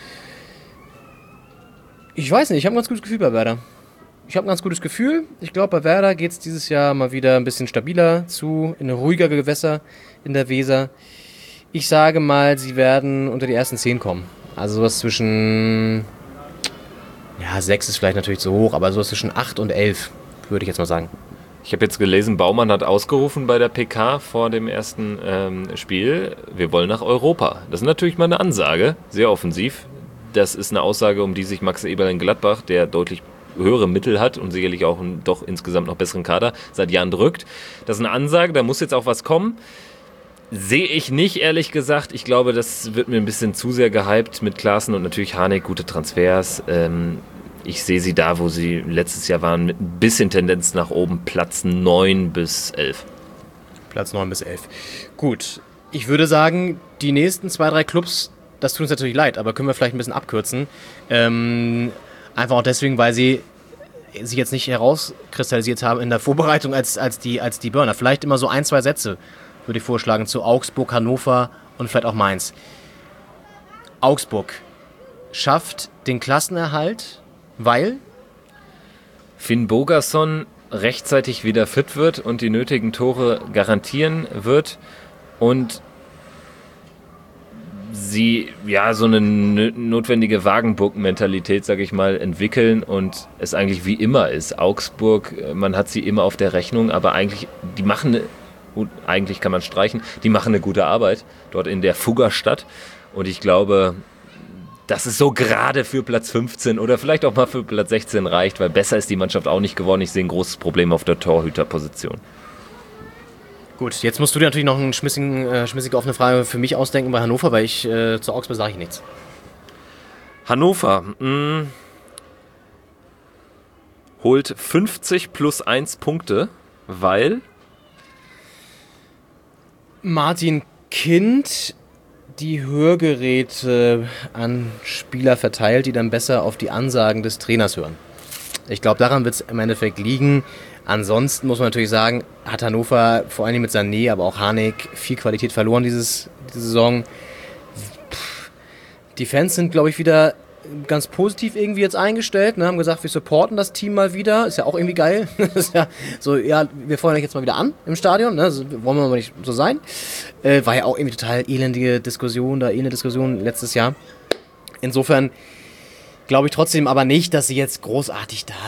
ich weiß nicht, ich habe ein ganz gutes Gefühl bei Werder. Ich glaube, bei Werder geht es dieses Jahr mal wieder ein bisschen stabiler zu, in ruhigere Gewässer in der Weser. Ich sage mal, sie werden unter die ersten 10 kommen. Also sowas zwischen, 6 ist vielleicht natürlich zu hoch, aber sowas zwischen 8 und 11, würde ich jetzt mal sagen. Ich habe jetzt gelesen, Baumann hat ausgerufen bei der PK vor dem ersten Spiel, wir wollen nach Europa. Das ist natürlich mal eine Ansage, sehr offensiv. Das ist eine Aussage, um die sich Max Eberl in Gladbach, der deutlich höhere Mittel hat und sicherlich auch einen doch insgesamt noch besseren Kader, seit Jahren drückt. Das ist eine Ansage, da muss jetzt auch was kommen. Sehe ich nicht, ehrlich gesagt. Ich glaube, das wird mir ein bisschen zu sehr gehypt mit Klaassen und natürlich Harnik, gute Transfers. Ich sehe sie da, wo sie letztes Jahr waren, mit ein bisschen Tendenz nach oben, Platz 9 bis 11. Platz 9 bis 11. Gut, ich würde sagen, die nächsten 2, 3 Clubs, das tut uns natürlich leid, aber können wir vielleicht ein bisschen abkürzen. Einfach auch deswegen, weil sie sich jetzt nicht herauskristallisiert haben in der Vorbereitung als die Burner. Vielleicht immer so 1, 2 Sätze, würde ich vorschlagen, zu Augsburg, Hannover und vielleicht auch Mainz. Augsburg schafft den Klassenerhalt, weil Finn Bogason rechtzeitig wieder fit wird und die nötigen Tore garantieren wird und sie so eine notwendige Wagenburg-Mentalität, sage ich mal, entwickeln und es eigentlich wie immer ist. Augsburg, man hat sie immer auf der Rechnung, aber eigentlich, eigentlich kann man streichen, die machen eine gute Arbeit dort in der Fuggerstadt und ich glaube, dass es so gerade für Platz 15 oder vielleicht auch mal für Platz 16 reicht, weil besser ist die Mannschaft auch nicht geworden. Ich sehe ein großes Problem auf der Torhüterposition. Gut, jetzt musst du dir natürlich noch eine schmissige offene Frage für mich ausdenken bei Hannover, weil ich zu Augsburg sage ich nichts. Hannover holt 50 plus 1 Punkte, weil Martin Kind die Hörgeräte an Spieler verteilt, die dann besser auf die Ansagen des Trainers hören. Ich glaube, daran wird es im Endeffekt liegen. Ansonsten muss man natürlich sagen, hat Hannover vor allem mit Sané, aber auch Harnik viel Qualität verloren diese Saison. Die Fans sind, glaube ich, wieder ganz positiv irgendwie jetzt eingestellt, ne? Haben gesagt, wir supporten das Team mal wieder. Ist ja auch irgendwie geil. Ist ja so, ja, wir feuern euch jetzt mal wieder an im Stadion. Ne? Also, wollen wir aber nicht so sein. War ja auch irgendwie total elende Diskussion letztes Jahr. Insofern glaube ich trotzdem aber nicht, dass sie jetzt großartig da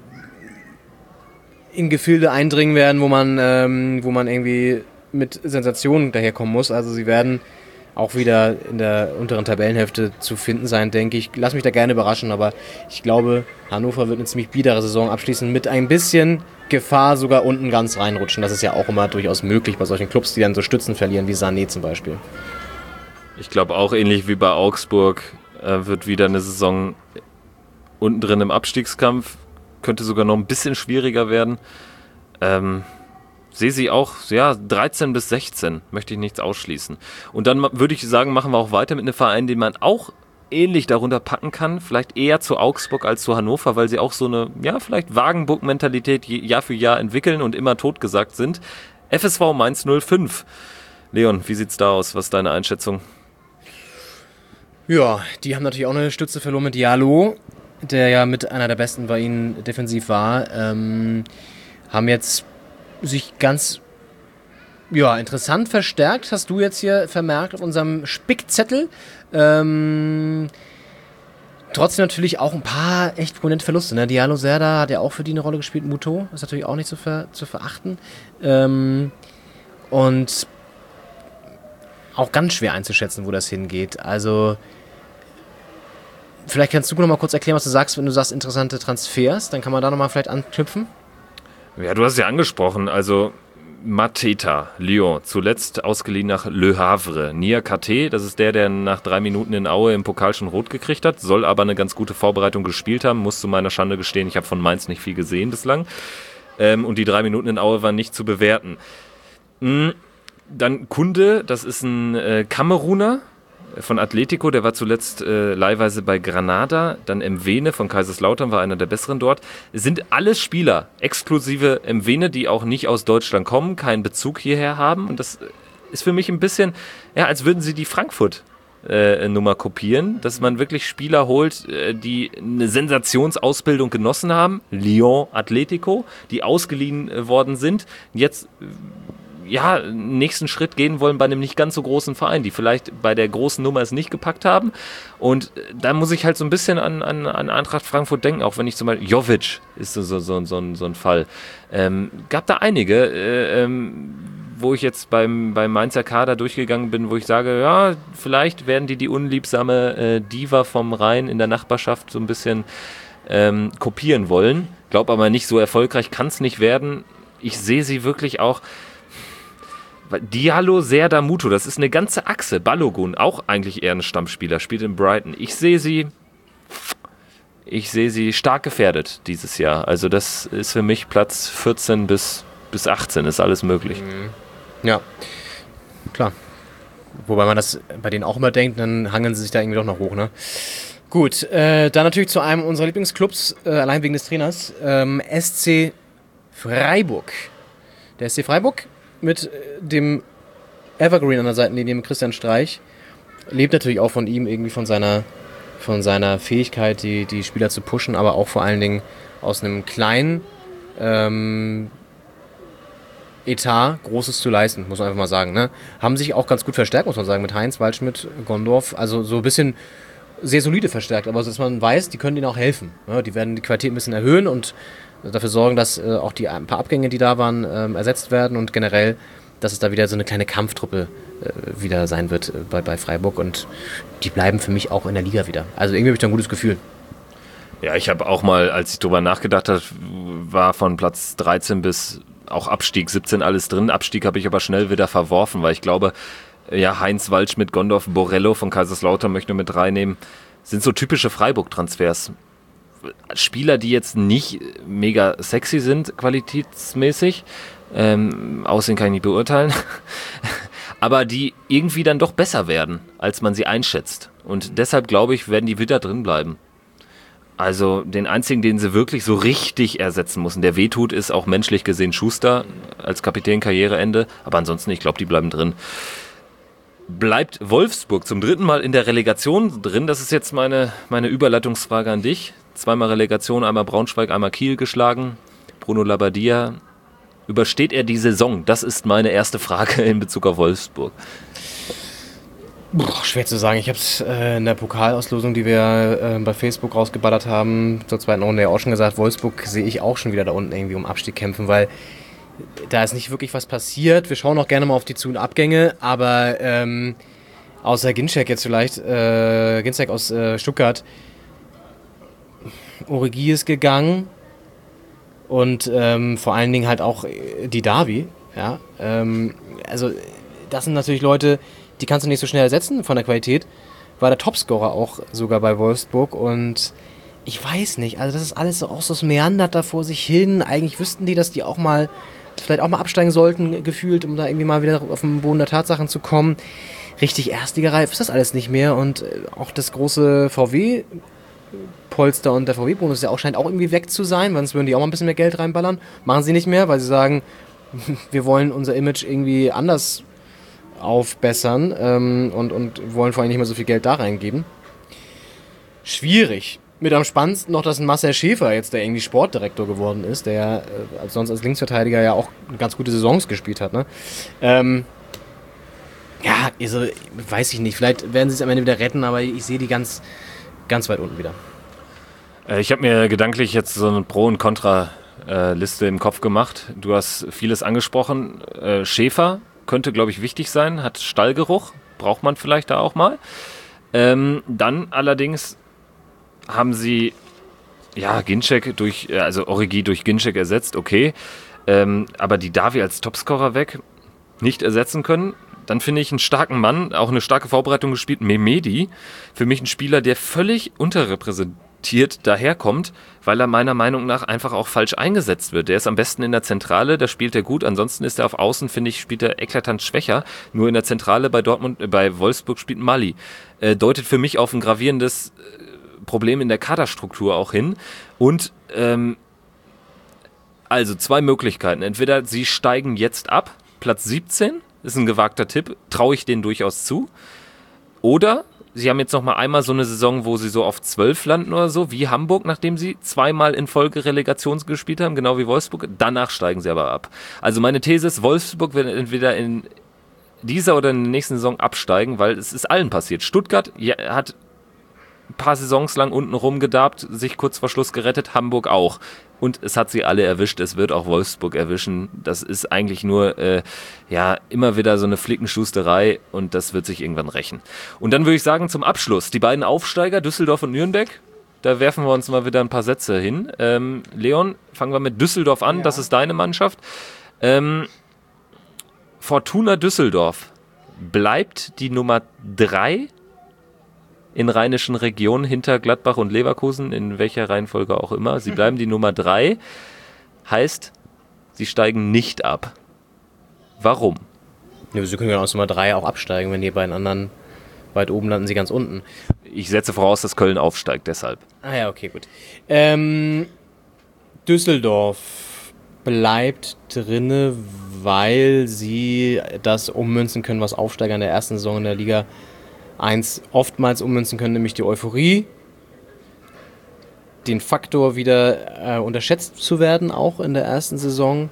in Gefilde eindringen werden, wo man irgendwie mit Sensationen daherkommen muss. Also sie werden auch wieder in der unteren Tabellenhälfte zu finden sein, denke ich. Lass mich da gerne überraschen, aber ich glaube, Hannover wird eine ziemlich biedere Saison abschließen, mit ein bisschen Gefahr sogar unten ganz reinrutschen. Das ist ja auch immer durchaus möglich bei solchen Clubs, die dann so Stützen verlieren, wie Sané zum Beispiel. Ich glaube auch ähnlich wie bei Augsburg wird wieder eine Saison unten drin im Abstiegskampf. Könnte sogar noch ein bisschen schwieriger werden. Sehe sie auch, ja, 13 bis 16, möchte ich nichts ausschließen. Und dann würde ich sagen, machen wir auch weiter mit einem Verein, den man auch ähnlich darunter packen kann, vielleicht eher zu Augsburg als zu Hannover, weil sie auch so eine, ja, vielleicht Wagenburg-Mentalität Jahr für Jahr entwickeln und immer totgesagt sind. FSV Mainz 05. Leon, wie sieht's da aus? Was ist deine Einschätzung? Ja, die haben natürlich auch eine Stütze verloren mit Diallo, der ja mit einer der besten bei ihnen defensiv war. Haben jetzt sich ganz interessant verstärkt, hast du jetzt hier vermerkt auf unserem Spickzettel. Trotzdem natürlich auch ein paar echt prominente Verluste. Ne? Diallo Serda hat ja auch für die eine Rolle gespielt, Muto, ist natürlich auch nicht zu verachten. Und auch ganz schwer einzuschätzen, wo das hingeht. Also vielleicht kannst du noch mal kurz erklären, was du sagst, wenn du sagst interessante Transfers, dann kann man da noch mal vielleicht anknüpfen. Ja, du hast es ja angesprochen, also Mateta, Lyon, zuletzt ausgeliehen nach Le Havre. Nia KT, das ist der nach 3 Minuten in Aue im Pokal schon rot gekriegt hat, soll aber eine ganz gute Vorbereitung gespielt haben, muss zu meiner Schande gestehen, ich habe von Mainz nicht viel gesehen bislang. Und die 3 Minuten in Aue waren nicht zu bewerten. Dann Kunde, das ist ein Kameruner von Atletico, der war zuletzt leihweise bei Granada, dann Mwene von Kaiserslautern, war einer der besseren dort. Es sind alles Spieler, exklusive Mwene, die auch nicht aus Deutschland kommen, keinen Bezug hierher haben. Und das ist für mich ein bisschen, ja, als würden sie die Frankfurt-Nummer kopieren, dass man wirklich Spieler holt, die eine Sensationsausbildung genossen haben, Lyon, Atletico, die ausgeliehen worden sind, jetzt nächsten Schritt gehen wollen bei einem nicht ganz so großen Verein, die vielleicht bei der großen Nummer es nicht gepackt haben. Und da muss ich halt so ein bisschen an Eintracht Frankfurt denken, auch wenn ich zum Beispiel, Jovic ist so ein Fall. Gab da einige, wo ich jetzt beim Mainzer Kader durchgegangen bin, wo ich sage, ja, vielleicht werden die unliebsame Diva vom Rhein in der Nachbarschaft so ein bisschen kopieren wollen. Glaube aber nicht so erfolgreich, kann es nicht werden. Ich sehe sie wirklich auch. Diallo, Serda, Muto, das ist eine ganze Achse. Balogun, auch eigentlich eher ein Stammspieler, spielt in Brighton. Ich sehe sie stark gefährdet dieses Jahr. Also das ist für mich Platz 14 bis 18, ist alles möglich. Ja, klar. Wobei man das bei denen auch immer denkt, dann hangeln sie sich da irgendwie doch noch hoch, ne? Gut, dann natürlich zu einem unserer Lieblingsclubs, allein wegen des Trainers, SC Freiburg. Der SC Freiburg mit dem Evergreen an der Seitenlinie, mit Christian Streich, lebt natürlich auch von ihm, irgendwie von seiner Fähigkeit, die Spieler zu pushen, aber auch vor allen Dingen aus einem kleinen Etat Großes zu leisten, muss man einfach mal sagen. Ne? Haben sich auch ganz gut verstärkt, muss man sagen, mit Heinz, Waldschmidt, Gondorf, also so ein bisschen sehr solide verstärkt, aber so, dass man weiß, die können denen auch helfen. Ne? Die werden die Qualität ein bisschen erhöhen und dafür sorgen, dass auch ein paar Abgänge, die da waren, ersetzt werden und generell, dass es da wieder so eine kleine Kampftruppe wieder sein wird bei Freiburg und die bleiben für mich auch in der Liga wieder. Also irgendwie habe ich da ein gutes Gefühl. Ja, ich habe auch mal, als ich drüber nachgedacht habe, war von Platz 13 bis auch Abstieg 17 alles drin. Abstieg habe ich aber schnell wieder verworfen, weil ich glaube, ja, Heinz, Waldschmidt, Gondorf, Borello von Kaiserslautern möchte ich nur mit reinnehmen, sind so typische Freiburg-Transfers. Spieler, die jetzt nicht mega sexy sind, qualitätsmäßig. Aussehen kann ich nicht beurteilen. aber die irgendwie dann doch besser werden, als man sie einschätzt. Und deshalb, glaube ich, werden die wieder drin bleiben. Also den einzigen, den sie wirklich so richtig ersetzen müssen, der wehtut, ist auch menschlich gesehen Schuster als Kapitän Karriereende. Aber ansonsten, ich glaube, die bleiben drin. Bleibt Wolfsburg zum 3. Mal in der Relegation drin? Das ist jetzt meine Überleitungsfrage an dich. 2-mal Relegation, einmal Braunschweig, einmal Kiel geschlagen. Bruno Labbadia, übersteht er die Saison? Das ist meine erste Frage in Bezug auf Wolfsburg. Schwer zu sagen. Ich habe es in der Pokalauslosung, die wir bei Facebook rausgeballert haben, zur zweiten Runde ja auch schon gesagt, Wolfsburg sehe ich auch schon wieder da unten irgendwie um Abstieg kämpfen, weil da ist nicht wirklich was passiert. Wir schauen auch gerne mal auf die Zu- und Abgänge, aber außer Ginczek jetzt vielleicht, Ginczek aus Stuttgart, Origi ist gegangen und vor allen Dingen halt auch die Davi. Ja? Also das sind natürlich Leute, die kannst du nicht so schnell ersetzen von der Qualität. War der Topscorer auch sogar bei Wolfsburg und ich weiß nicht, also das ist alles so auch so, es meandert da vor sich hin. Eigentlich wüssten die, dass die auch mal vielleicht auch mal absteigen sollten, gefühlt, um da irgendwie mal wieder auf den Boden der Tatsachen zu kommen. Richtig erstligareif ist das alles nicht mehr und auch das große VW-Polster und der VW-Bonus scheint auch irgendwie weg zu sein, sonst würden die auch mal ein bisschen mehr Geld reinballern. Machen sie nicht mehr, weil sie sagen, wir wollen unser Image irgendwie anders aufbessern und wollen vor allem nicht mehr so viel Geld da reingeben. Schwierig. Mit am spannendsten noch, dass ein Marcel Schäfer jetzt der irgendwie Sportdirektor geworden ist, der sonst als Linksverteidiger ja auch ganz gute Saisons gespielt hat. Ne? Ja, also weiß ich nicht. Vielleicht werden sie es am Ende wieder retten, aber ich sehe die ganz, ganz weit unten wieder. Ich habe mir gedanklich jetzt so eine Pro- und Contra-Liste im Kopf gemacht. Du hast vieles angesprochen. Schäfer könnte, glaube ich, wichtig sein, hat Stallgeruch, braucht man vielleicht da auch mal. Dann allerdings haben sie Ginczek Origi durch Ginczek ersetzt, okay, aber die Davi als Topscorer weg, nicht ersetzen können. Dann finde ich einen starken Mann, auch eine starke Vorbereitung gespielt, Mehmedi, für mich ein Spieler, der völlig unterrepräsentiert daherkommt, weil er meiner Meinung nach einfach auch falsch eingesetzt wird. Der ist am besten in der Zentrale, da spielt er gut, ansonsten ist er auf Außen, finde ich, spielt er eklatant schwächer. Nur in der Zentrale bei Wolfsburg spielt Mali. Deutet für mich auf ein gravierendes Problem in der Kaderstruktur auch hin. Und also 2 Möglichkeiten. Entweder sie steigen jetzt ab, Platz 17, ist ein gewagter Tipp, traue ich denen durchaus zu. Oder sie haben jetzt noch mal einmal so eine Saison, wo sie so auf 12 landen oder so, wie Hamburg, nachdem sie 2-mal in Folge Relegation gespielt haben, genau wie Wolfsburg. Danach steigen sie aber ab. Also meine These ist, Wolfsburg wird entweder in dieser oder in der nächsten Saison absteigen, weil es ist allen passiert. Stuttgart hat ein paar Saisons lang unten rumgedarbt, sich kurz vor Schluss gerettet, Hamburg auch. Und es hat sie alle erwischt, es wird auch Wolfsburg erwischen. Das ist eigentlich nur immer wieder so eine Flickenschusterei und das wird sich irgendwann rächen. Und dann würde ich sagen, zum Abschluss, die beiden Aufsteiger, Düsseldorf und Nürnberg, da werfen wir uns mal wieder ein paar Sätze hin. Leon, fangen wir mit Düsseldorf an, das ist deine Mannschaft. Fortuna Düsseldorf bleibt die Nummer 3 in rheinischen Regionen hinter Gladbach und Leverkusen, in welcher Reihenfolge auch immer. Sie bleiben die Nummer 3, heißt, sie steigen nicht ab. Warum? Ja, sie können ja aus Nummer 3 auch absteigen, wenn die beiden anderen weit oben landen, sie ganz unten. Ich setze voraus, dass Köln aufsteigt, deshalb. Ah ja, okay, gut. Düsseldorf bleibt drinne, weil sie das ummünzen können, was Aufsteiger in der ersten Saison in der Liga 1 oftmals ummünzen können, nämlich die Euphorie, den Faktor wieder unterschätzt zu werden, auch in der ersten Saison,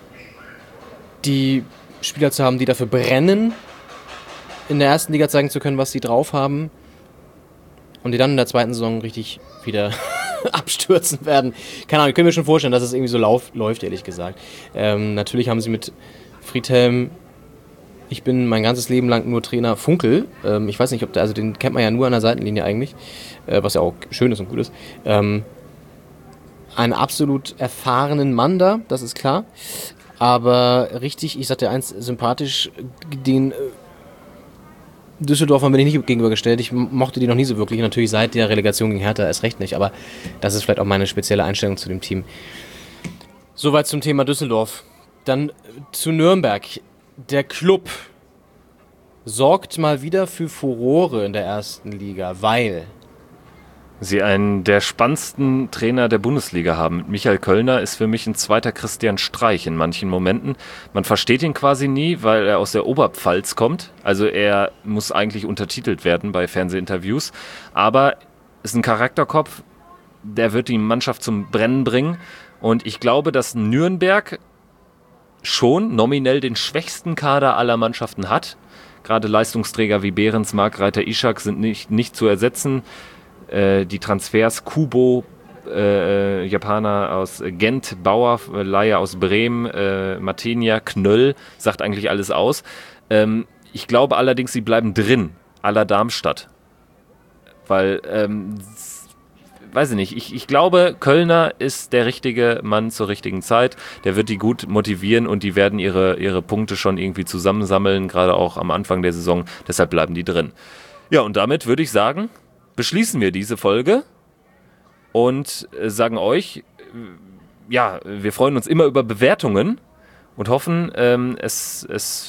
die Spieler zu haben, die dafür brennen, in der ersten Liga zeigen zu können, was sie drauf haben und die dann in der zweiten Saison richtig wieder abstürzen werden. Keine Ahnung, ich kann mir schon vorstellen, dass es irgendwie so läuft, ehrlich gesagt. Natürlich haben sie mit Friedhelm, ich bin mein ganzes Leben lang nur Trainer Funkel. Ich weiß nicht, den kennt man ja nur an der Seitenlinie eigentlich, was ja auch schön ist und gut ist. Einen absolut erfahrenen Mann da, das ist klar. Aber richtig, ich sagte eins, sympathisch, den Düsseldorfern bin ich nicht gegenübergestellt. Ich mochte die noch nie so wirklich. Natürlich seit der Relegation gegen Hertha erst recht nicht. Aber das ist vielleicht auch meine spezielle Einstellung zu dem Team. Soweit zum Thema Düsseldorf. Dann zu Nürnberg. Der Club sorgt mal wieder für Furore in der ersten Liga, weil sie einen der spannendsten Trainer der Bundesliga haben. Michael Kölner ist für mich ein zweiter Christian Streich in manchen Momenten. Man versteht ihn quasi nie, weil er aus der Oberpfalz kommt. Also er muss eigentlich untertitelt werden bei Fernsehinterviews. Aber ist ein Charakterkopf, der wird die Mannschaft zum Brennen bringen. Und ich glaube, dass Nürnberg schon nominell den schwächsten Kader aller Mannschaften hat. Gerade Leistungsträger wie Behrens, Markreiter, Ishak sind nicht zu ersetzen. Die Transfers Kubo, Japaner aus Gent, Bauer, Leier aus Bremen, Matenia, Knöll, sagt eigentlich alles aus. Ich glaube allerdings, sie bleiben drin, à la Darmstadt. Weil, weiß ich nicht, ich glaube, Kölner ist der richtige Mann zur richtigen Zeit. Der wird die gut motivieren und die werden ihre Punkte schon irgendwie zusammensammeln, gerade auch am Anfang der Saison. Deshalb bleiben die drin. Ja, und damit würde ich sagen, beschließen wir diese Folge und sagen euch, ja, wir freuen uns immer über Bewertungen und hoffen, es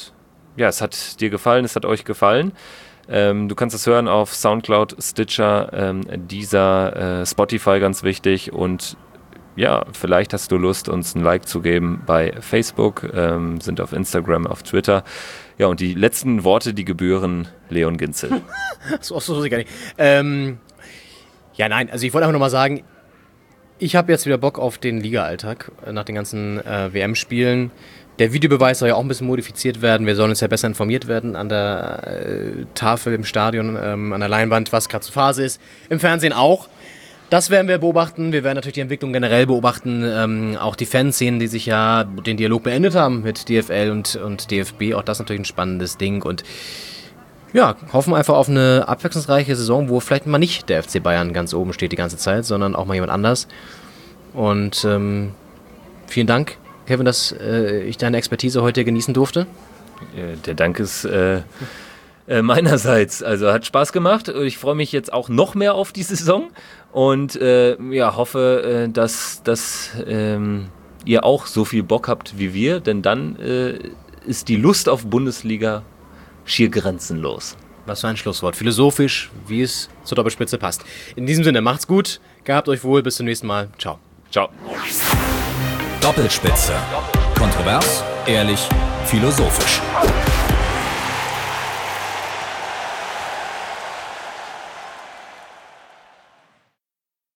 hat dir gefallen, es hat euch gefallen. Du kannst es hören auf Soundcloud, Stitcher, Deezer, Spotify, ganz wichtig. Und ja, vielleicht hast du Lust, uns ein Like zu geben bei Facebook, sind auf Instagram, auf Twitter. Ja, und die letzten Worte, die gebühren Leon Ginzel. so gar nicht. Ja, nein, also ich wollte einfach nochmal sagen, ich habe jetzt wieder Bock auf den Liga-Alltag nach den ganzen WM-Spielen. Der Videobeweis soll ja auch ein bisschen modifiziert werden. Wir sollen uns ja besser informiert werden an der Tafel im Stadion, an der Leinwand, was gerade zur Phase ist. Im Fernsehen auch. Das werden wir beobachten. Wir werden natürlich die Entwicklung generell beobachten. Auch die Fanszenen, die sich ja den Dialog beendet haben mit DFL und DFB. Auch das natürlich ein spannendes Ding. Und ja, hoffen einfach auf eine abwechslungsreiche Saison, wo vielleicht mal nicht der FC Bayern ganz oben steht die ganze Zeit, sondern auch mal jemand anders. Und vielen Dank, Kevin, dass ich deine Expertise heute genießen durfte. Der Dank ist meinerseits. Also hat Spaß gemacht. Ich freue mich jetzt auch noch mehr auf die Saison und hoffe, dass ihr auch so viel Bock habt wie wir, denn dann ist die Lust auf Bundesliga schier grenzenlos. Was für ein Schlusswort. Philosophisch, wie es zur Doppelspitze passt. In diesem Sinne, macht's gut, gehabt euch wohl, bis zum nächsten Mal. Ciao. Ciao. Doppelspitze. Kontrovers, ehrlich, philosophisch.